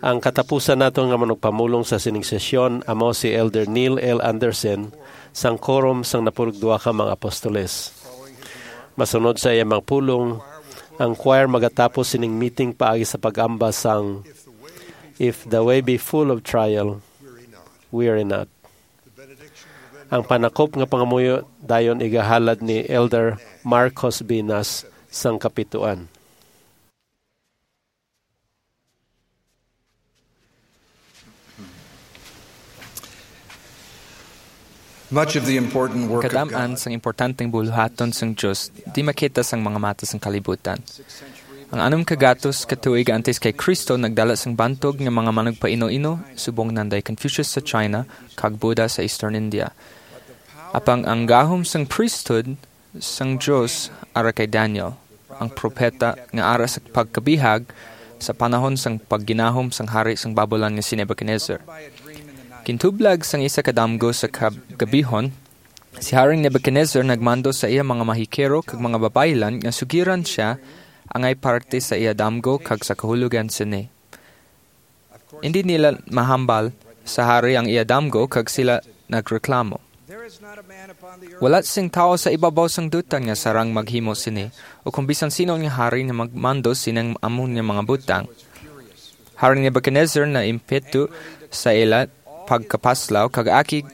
Ang katapusan nato nga manugpamulong sa sining sesyon amo si Elder Neil L. Anderson sang quorum sang napulugdua ka mga apostoles. Masunod sa iyang mga pulong, ang choir magatapos sining meeting paagi sa pag-amba sang If the way be full of trial, weary not. Ang panakop nga pangamuyo dayon igahalad ni Elder Marcos Binas sang kapituan. Kadaman sang importanteng buluhaton sang Diyos, di makita sang mga mata sang kalibutan. Ang anong kagatos katuig antes kay Kristo nagdala sang bantog nga mga managpaino-ino, subong nanday Confucius sa China, kag Buddha sa Eastern India. Apang ang gahom sang priesthood sang Diyos ara kay Daniel, ang propeta nga ara sa pagkabihag sa panahon sang pagginahom sang hari sang Babylon nga si Nebuchadnezzar. Kintublag sang isa kadamgo sa gabihon, si Haring Nebuchadnezzar nagmando sa iya mga mahikero kag mga babaylan nga sugiran siya angay parte sa iya damgo kag sa kahulugan sini. Hindi nila mahambal sa hari ang iya damgo kag sila nagreklamo. Wala sing tao sa ibabaw sang dutan nga sarang maghimo sini o kung bisan sino nga hari nga magmando sinang amon nga mga butang. Haring Nebuchadnezzar na impetu sa ila pagkapaslaw kag aki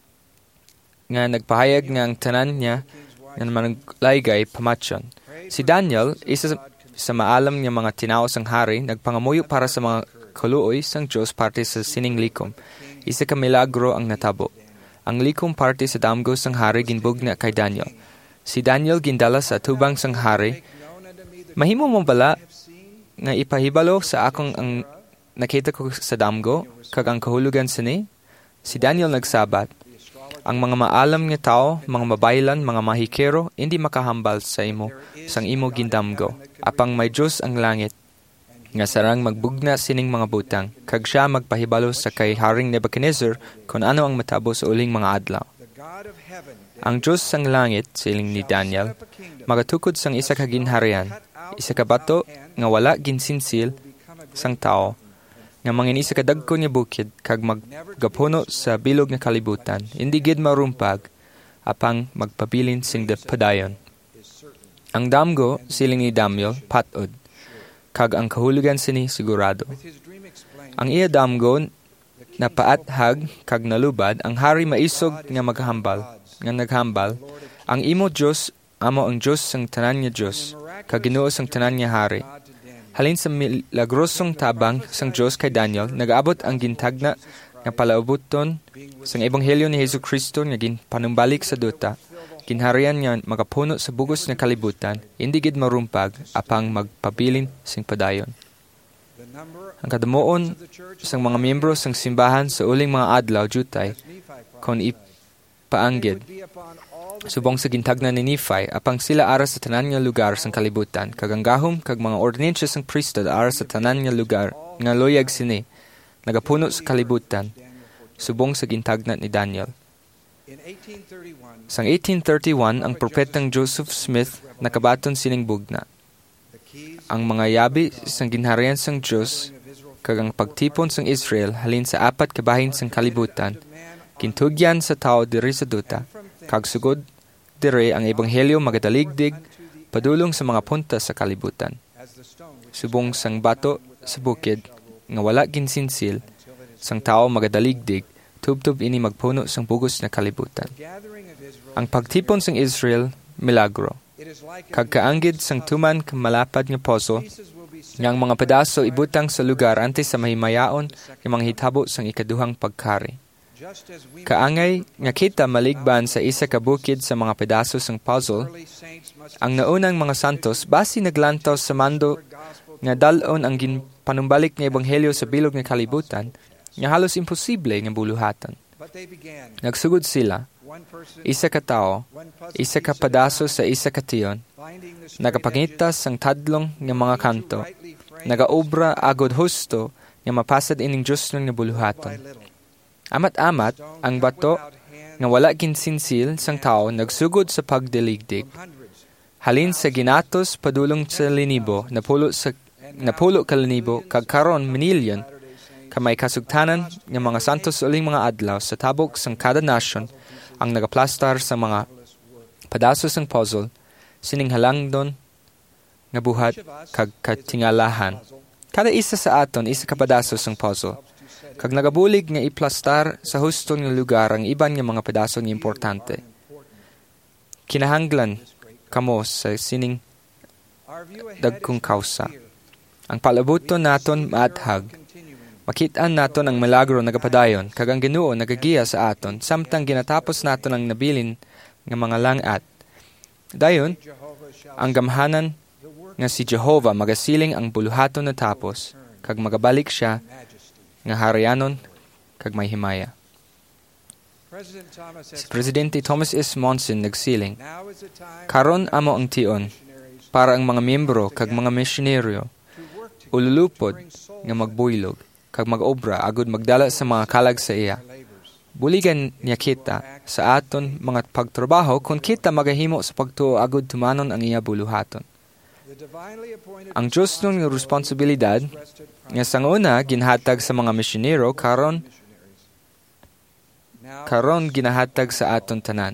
nga nagpahayag nga ang tanan niya nga managlaygay pamatyon. Si Daniel, isa sa maalam nga mga tinao sang hari, nagpangamuyo para sa mga kaluoy sang Diyos parte sa sining likom. Isa ka milagro ang natabo. Ang likom parte sa damgo sang hari ginbugna kay Daniel. Si Daniel gindala sa tubang sang hari. Mahimo mo bala nga ipahibalo sa akong ang nakita ko sa damgo, kag ang kahulugan sini, si Daniel nagsabat, ang mga maalam nga tao, mga mabaylan, mga mahikero, hindi makahambal sa imo, sang imo gindamgo. Apang may Diyos ang langit, nga sarang magbugna sining mga butang, kag siya magpahibalo sa kay Haring Nebuchadnezzar kung ano ang matabo sa uling mga adlaw. Ang Diyos sang langit, siling ni Daniel, magatukod sang isa ka ginharian, isa ka bato, nga wala ginsinsil sang tao, nga manginisa kadagko niya bukid kag maggapuno sa bilog nga kalibutan, hindi gid marumpag, apang magpabilin sing padayon. Ang damgo, siling ni Daniel, patod, kag ang kahulugan sini sigurado. Ang iya damgo, napaathag kag nalubad, ang hari maisog nga naghambal, ang imo Diyos, amo ang Diyos sang tanan niya Diyos, kag Ginoo sang tanan niya hari. Halin sa milagrosong tabang sang Diyos kay Daniel, nagaabot ang gintagna nga palaubuton sang ebanghelyo ni Hesus Kristo nga ginpanumbalik sa duta, ginharian nga magapuno sa bugos nga kalibutan, hindi gid marumpag, apang magpabilin sing padayon. Ang kadamuon sang mga miyembro sang simbahan sa uling mga adlaw jutay, kon ipaanggid, subong sa gintagna ni Nephi, apang sila ara sa tanan nga lugar sang kalibutan, kag ang gahom kag mga ordinensya sang priesthood ara sa tanan nga lugar nga loyag sini, nagapuno sa kalibutan, subong sa gintagna ni Daniel. Sang 1831, ang propetang Joseph Smith nakabaton sining bugna. Ang mga yabi sang ginharian sang Diyos, kag ang pagtipon sang Israel halin sa 4 kabahin sang kalibutan, kintugyan sa tao diri sa duta, kag sugod dire ang ebanghelyo magadaligdig padulong sa mga punta sa kalibutan. Subong sang bato sa bukid nga wala ginsinsil, sang tao magadaligdig, tubtob ini magpuno sang bugos na kalibutan. Ang pagtipon sang Israel, milagro. Kag kaanggid sang tuman malapad nga poso, nga ang mga pedaso ibutang sa lugar antes sa mahimayaon nga mga hitabo sang ikaduhang pagkari. Kaangay nga kita maligban sa isa ka bukid sa mga pedaso sang puzzle, ang naunang mga santos basi naglantaw sa mando nga dalon ang ginpanumbalik nga ebanghelyo sa bilog nga kalibutan, nga halos imposible nga buluhatan. Nagsugod sila, isa ka tao, isa ka pedaso sa isa ka tiyon, nagapangitas sang tadlong nga mga kanto, nagaobra agod husto nga mapasad ining Diyos nga buluhatan. Amat-amat, ang bato nga wala ginsinsil sang tao nagsugod sa pagdaligdig. Halin sa ginatos padulong sa linibo, napulo ka linibo, kag karon minilyon, kamay kasugtanan ng mga santos uling mga adlaw sa tabok sang kada nasyon ang nagaplastar sa mga padaso sang puzzle, sining halangdon nga buhat kag katingalahan. Kada isa sa aton, isa kapadaso sang puzzle. Kag nagabulig nga iplastar sa hustong nga lugar ang iban nga mga pedaso nga importante. Kinahanglan kamo sa sining dagkong kausa. Ang palabuton naton maathag. Makitaan naton ang milagro nagapadayon, kag ang Ginoo nagagiya sa aton, samtang ginatapos naton ang nabilin nga mga langat. Dayon, ang gamhanan nga si Jehovah magasiling ang buluhaton na tapos, kag magabalik siya nga harianon kag may himaya. Si Presidente Thomas S. Monson nagsiling, karon amo ang tion para ang mga miyembro kag mga misyonaryo ululupod nga magbuylog kag mag-obra agud magdala sa mga kalag sa iya. Buligan niya kita sa aton mga pagtrabaho kung kita magahimo sa pagtuo agud tumanon ang iya buluhaton. Ang Diyos ng responsibilidad nga sang una ginhatag sa mga misyonero karon ginahatag sa aton tanan.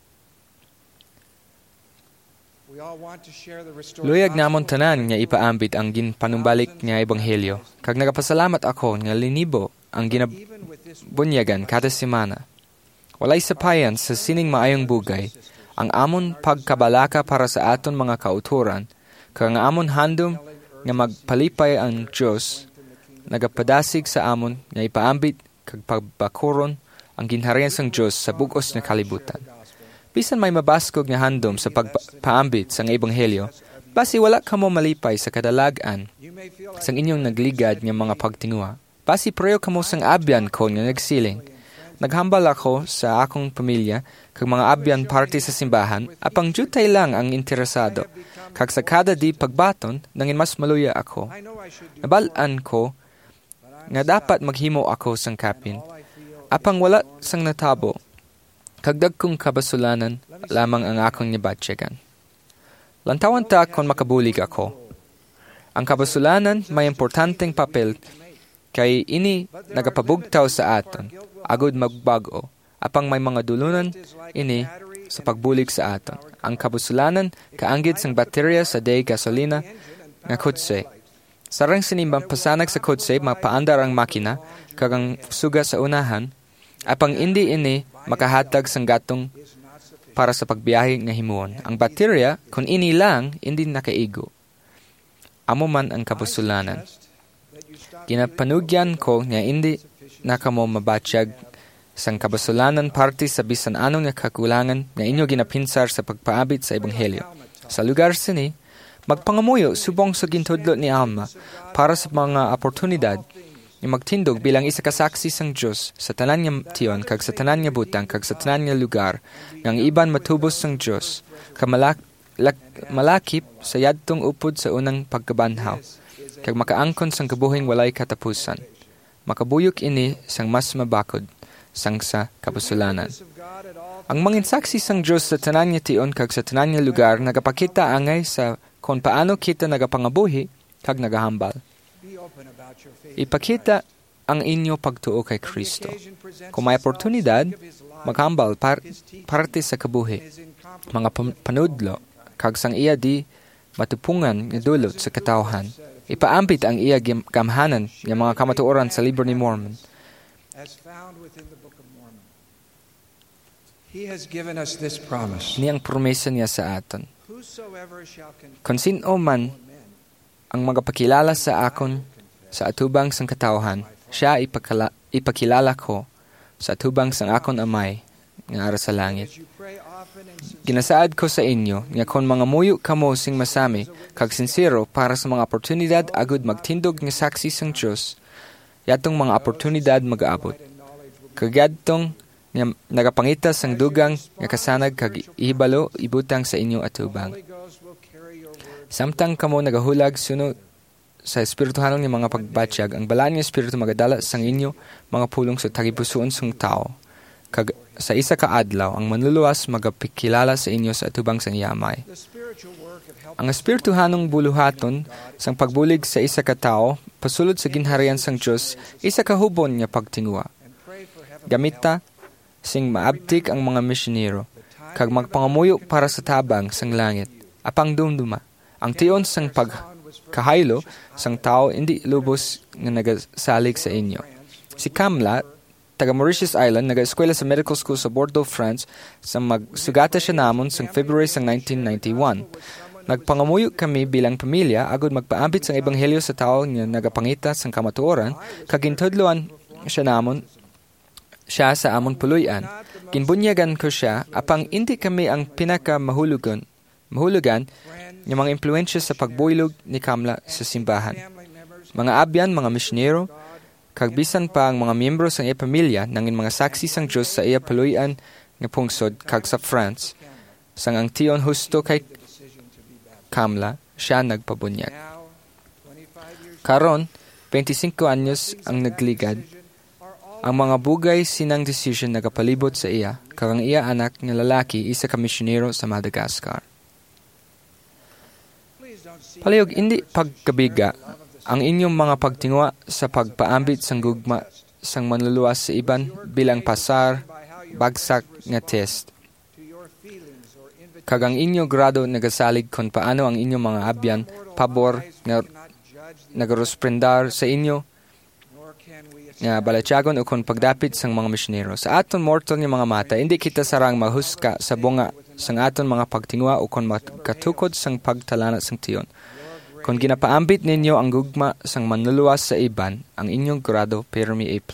Luyag namon tanan nga ipaambit ang ginpanumbalik nga ebanghelyo. Kag nagapasalamat ako nga linibo ang ginabunyagan kada semana. Walay sapayan sa sining maayong bugay ang amon pagkabalaka para sa aton mga kauturan, kag ang amon handom nga magpalipay ang Dios nagapadasig sa amon nga ipaambit kag pagbakuron ang ginharian sang Dios sa bug-os nga kalibutan. Bisan may mabaskog nga handom sa pagpaambit sang ebanghelyo, basi wala kamo malipay sa kadalag-an sang inyong nagligad nga mga pagtinguha. Basi preyo kamo sang abyan ko nga nagsiling. Naghambal ako sa akong pamilya kag mga abyan party sa simbahan, apang jutay lang ang interesado. Kag sa kada di pagbaton, nangin mas maluya ako. Nabalaan ko nga dapat maghimo ako sang kapin. Apang wala sang natabo, kagdag kong kabasulanan lamang ang akong nibatsyagan. Lantawan ta kung makabulig ako. Ang kabasulanan may importanteng papel kay ini nagapabugtaw sa aton, agud magbago, apang may mga dulunan ini sa pagbulig sa aton. Ang kabasulanan kaanggid sang baterya sa day gasolina nga kutse. Sarang sinimbang pasanag sa kutse, mapaandar ang makina, kag ang suga sa unahan, apang hindi ini makahatag sang gatong para sa pagbiyahe nga himuon. Ang baterya, kung ini lang, hindi nakaigo. Amo man ang kabusulanan. Ginapanugyan ko nga hindi nakamo mabatsyag sang kabusulanan parte sa bisan anong nga kakulangan nga inyo ginapinsar sa pagpaabit sa ebanghelyo. Sa lugar sini, magpangamuyo subong sa gintudlo ni Alma para sa mga oportunidad nga magtindog bilang isa kasaksi sang Dios sa tanan nga tiyon kag sa tanan nga butang kag sa tanan nga lugar nga iban matubos sang Dios kag malakip sa yadtong upod sa unang pagkabanhaw kag makaangkon sang kabuhing walay katapusan. Makabuyok ini sang mas mabakod sang sa kabusulanan. Ang manginsaksi sang Dios sa tanan nga tiyon kag sa tanan nga lugar nagapakita angay sa kung paano kita nagapangabuhi kag nagahambal. Ipakita ang inyo pagtuo kay Kristo. Kung may oportunidad, maghambal parte sa kabuhi, mga panudlo, kag sang iya di matupungan nga dulot sa katawhan. Ipaambit ang iya gamhanan ng mga kamatuoran sa libro ni Mormon. Niyang promesa niya sa aton. Kung sino man ang magapakilala sa akon sa atubang sang katawhan, siya ipakilala ko sa atubang sang akon amay nga ara sa langit. Ginasaad ko sa inyo nga kung mga muyo kamo sing masami kag sincero para sa mga oportunidad agud magtindog nga saksi sang Dios, yatong mga oportunidad mag-aabot. Kag yadtong nga nagapangita sang dugang nga kasanag kag ihibalo ibutang sa inyo atubang. Samtang kamo nagahulag sunod sa espirituhanong ni mga pagbatsyag, ang balaan ng espiritu magadala sang inyo mga pulong sa tagipusoon sang tao. Kag sa isa ka adlaw, ang manluluwas magapikilala sa inyo sa atubang sang iyamay. Ang espirituhanong buluhaton sang pagbulig sa isa ka tao pasulod sa ginharian sang Dios isa ka hubon nga pagtingwa. Gamita sing maabtik ang mga misyonero kag magpangamuyo para sa tabang sang langit apang dumduma. Ang tion sang pagkahaylo sang tao hindi lubos nga nagasalig sa inyo. Si Kamla, taga Mauritius Island, nag-eskwela sa medical school sa Bordeaux, France, sa magsugata siya namon sang February sang 1991. Nagpangamuyo kami bilang pamilya agud magpaambit sang ebanghelyo sa tao nga nagapangita sang kamatuoran kag gintudloan siya namon siya sa amon puluyan. Ginbunyagan ko siya apang hindi kami ang pinaka mahulugan ng mga impluensya sa pagbuylog ni Kamla sa simbahan. Mga abyan, mga misyonero, kag bisan pa ang mga miyembro sa iya pamilya nangin mga saksi sang Dios sa iya paluyan nga pungsod kag sa France. Sang ang tion husto kay Kamla, siya nagpabunyag. Karon, 25 anyos ang nagligad. Ang mga bugay sinang decision nagapalibot sa iya, kag ang iya anak nga lalaki isa ka misyonero sa Madagascar. Palihog hindi pagkabiga ang inyong mga pagtingwa sa pagpaambit sang gugma sang manluluwas sa iban bilang pasar, bagsak nga test. Kag ang inyo grado nagasalig kung paano ang inyong mga abyan, pabor, nga nagarosprendar sa inyo, nga balatyagon o kung pagdapit sang mga misyonero. Sa aton mortal nga mga mata, hindi kita sarang mahuska sa bunga sang aton mga pagtingwa o kung makatukod sang pagtalana sang tiyon. Kung ginapaambit ninyo ang gugma sang manluluwas sa iban, ang inyong grado permi A+.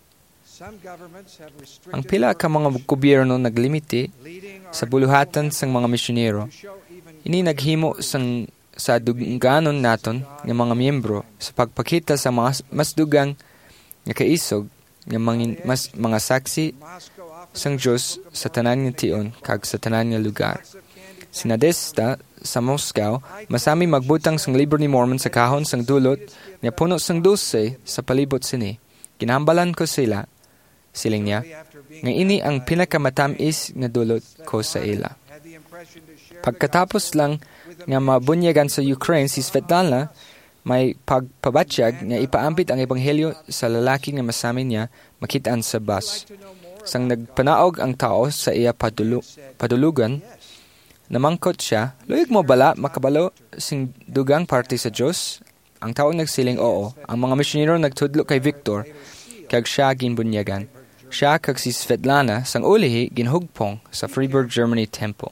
Ang pila ka mga gobyerno naglimiti sa buluhatan sang mga misyonero. Ini naghimo sa dugganon naton ng mga miyembro sa pagpakita sa mga mas dugang nga kaisog nga mga saksi sang Dios sa tanan nga tion kag sa tanan nga lugar. Sinadesta sa Moscow, masami magbutang sang libro ni Mormon sa kahon sang dulot nga puno sang 12 sa palibot sini. Ginahambalan ko sila, siling niya, nga ini ang pinakamatamis na dulot ko sa ila. Pagkatapos lang nga mabunyagan sa Ukraine si Svetlana, may pagpabatsyag nga ipaambit ang ebanghelyo sa lalaki nga masami niya makitaan sa bus. Sang nagpanaog ang tao sa iya padulugan, namangkot siya, luyag mo bala makabalo sing dugang parte sa Diyos? Ang tao nagsiling oo. Ang mga misyonero nagtudlo kay Victor, kag siya ginbunyagan. Siya kag si Svetlana sang ulihi ginhugpong sa Freiburg, Germany Temple.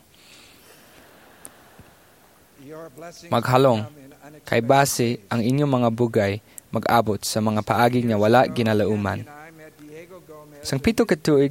Maghalong, kay base ang inyong mga bugay mag-abot sa mga paagi nga wala ginalauman. Sang 7 ka tuig,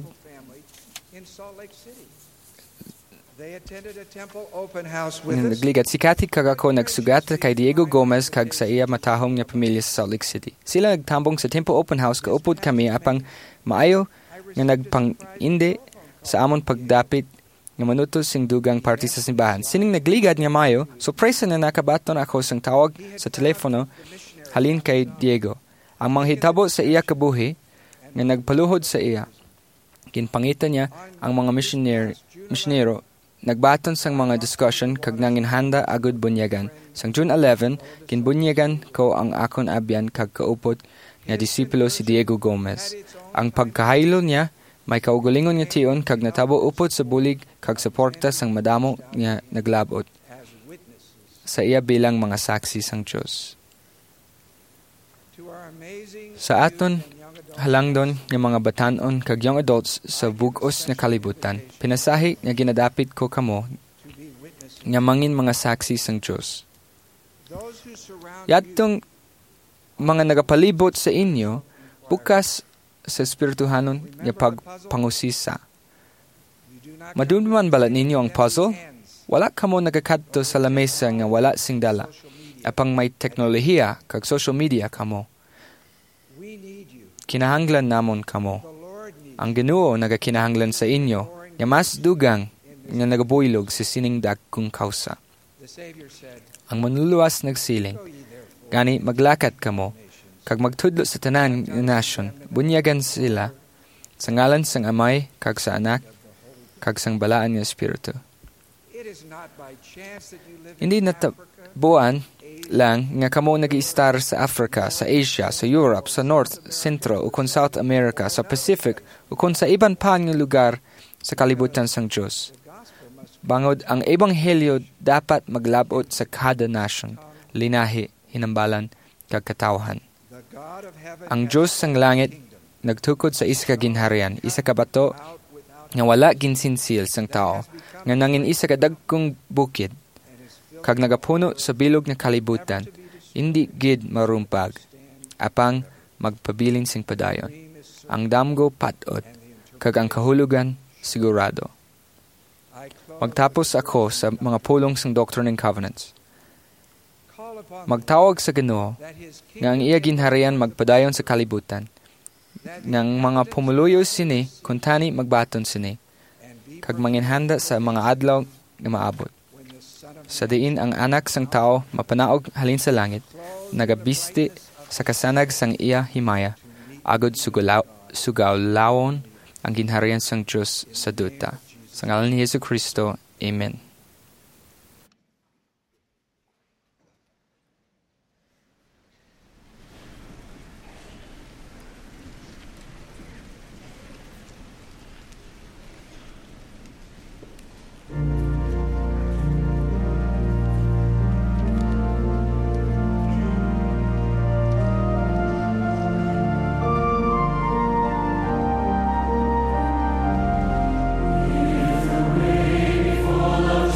nagligat si Cathy kag ako nagsugat kay Diego Gomez kag sa iya matahong nga pamilya sa Salt Lake City. Sila nagtambong sa Temple Open House kaupod kami apang maayo nga nagpang-indi sa amon pagdapit nga manutos sing dugang party sa simbahan. Sining nagligad nga maayo, surprise na nakabaton ako sang tawag sa telepono halin kay Diego. Ang mga hitabo sa iya kabuhi nga nagpaluhod sa iya. Ginpangita niya ang mga misyonero nagbaton sang mga discussion kag nanginhanda agud bunyagan. Sang June 11, kinbunyagan ko ang akon abyan kag kaupod nga disipulo si Diego Gomez. Ang pagkahaylo niya may kaugalingon nga tion kag natabo upod sa bulig kag suporta sang madamo nga naglabot sa iya bilang mga saksi sang Dios. Sa aton halangdon nga mga batanon kag young adults sa bug-os nga kalibutan, pinasahi nga ginadapit ko kamo nga mangin mga saksi sang Dios. Yadtong mga nagapalibot sa inyo, bukas sa espirituhanon nga pagpangusisa. Madumduman bala ninyo ang puzzle? Wala kamo nagakadto sa lamesa nga wala sing dala. Apang may teknolohiya kag social media kamo. Kinahanglan namon kamo. Ang Ginoo nagakinahanglan sa inyo nga mas dugang nga nagabuylog sa sining dagkong kausa. Ang manluluwas nagsiling, gani maglakat kamo, kag magtudlo sa tanan nga nasyon, bunyagan sila sa ngalan sang Amay, kag sa Anak, kag sang balaan nga Espiritu. Hindi natabuan lang nga kamo nag-i-star sa Africa, sa Asia, sa Europe, sa North, Central, o kung South America, sa Pacific, o kung sa iban pa nga lugar sa kalibutan sang Diyos. Bangod, ang ebanghelyo dapat maglabot sa kada nation, linahi, hinambalan, kag katawhan. Ang Diyos sang langit nagtukod sa isa ka ginharian, isa ka bato nga wala ginsinsil sang tao, nga nangin isa ka dagkong bukid, kag nagapuno sa bilog nga kalibutan, hindi gid marumpag, apang magpabilin sing padayon. Ang damgo patot, kag ang kahulugan sigurado. Magtapos ako sa mga pulong sang Doctrine and Covenants. Magtawag sa Ginoo nga ang iya ginharian magpadayon sa kalibutan, ngang mga pumuluyo sini kuntani magbaton sini, kag manginhanda sa mga adlaw nga maabot. Sa diin ang anak sang tao mapanaog halin sa langit, nagabisti sa kasanag sang iya himaya, agod sugawlawon ang ginharian sang Diyos sa duta. Sa ngalan ni Yesu Kristo, Amen. Full of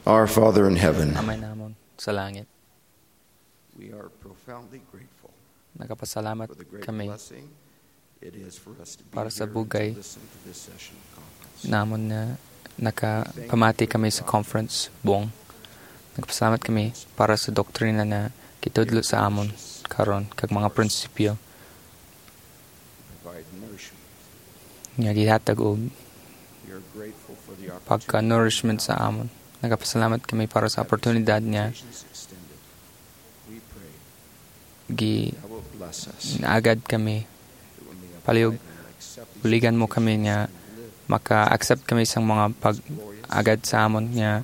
Our Father in heaven, Amay namon sa langit. we are profoundly grateful Nagpasalamat for the great kami blessing it is for us to be para sa here bugay to listen to this session of conference. namon na nakapamati kami sa conference buong. Nagpasalamat kami para sa doktrina na kitudlo sa amon karon kag mga prinsipyo Provide nourishment. nga gihatag og We are grateful for the opportunity pagka-nourishment sa amon. Nagpasalamat kami para sa oportunidad niya extended. We pray gi that will bless us. naagad kami That when we palihog abide and accept these buligan mo kami nga maka-accept kami sa mga pag-agad sa amon nga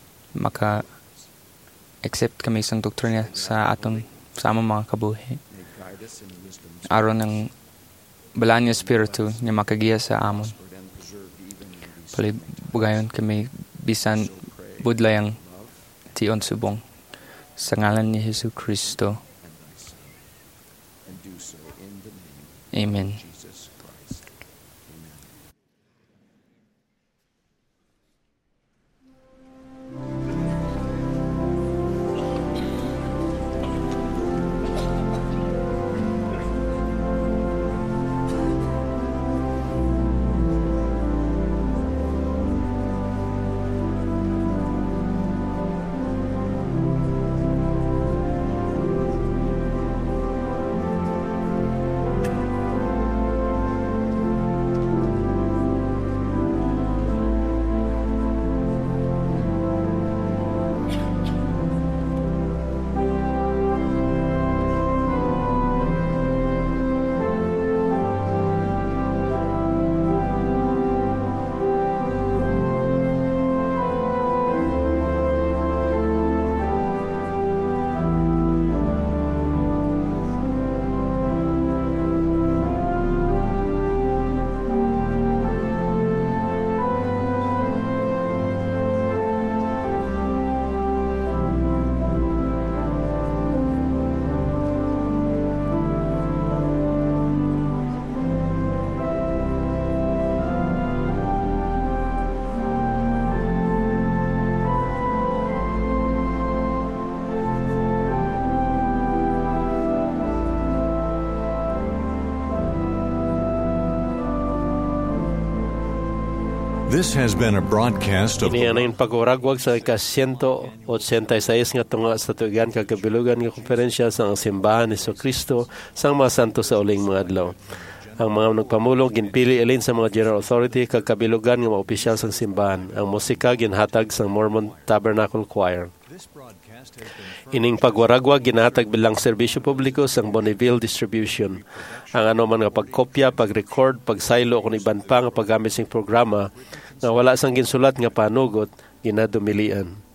maka-accept kami sa doktrina sa among mga kabuhi. may guide us in wisdom Aron ng balaan niya Espiritu nga makagiya sa amon. and preserve even in these Palibugayon kami bisan budlay ang tion subong. Sa ngalan ni Jesu Kristo. and thy Son, and do so in the name Amen. of Jesus Christ. Amen. This has been a broadcast of Ini ang paguragwag sa ika-186 nga tunga sa tuigan kagabilugan nga konferensya sa ang simbahan ni Kristo sang mga santo sa uling mga adlaw. Ang mga nagpamulong ginpili ilin sa mga general authority kag kabilugan nga mga opisyal sang simbahan. Ang musika ginhatag sa Mormon Tabernacle Choir. Ining pagwaragwag ginahatag bilang serbisyo publiko sang Bonneville Distribution. Ang anuman nga pagkopya, pag-record, pagsaylo kung iban pa nga paggamit sing programa nga wala sang ginsulat nga panugot ginadumilian.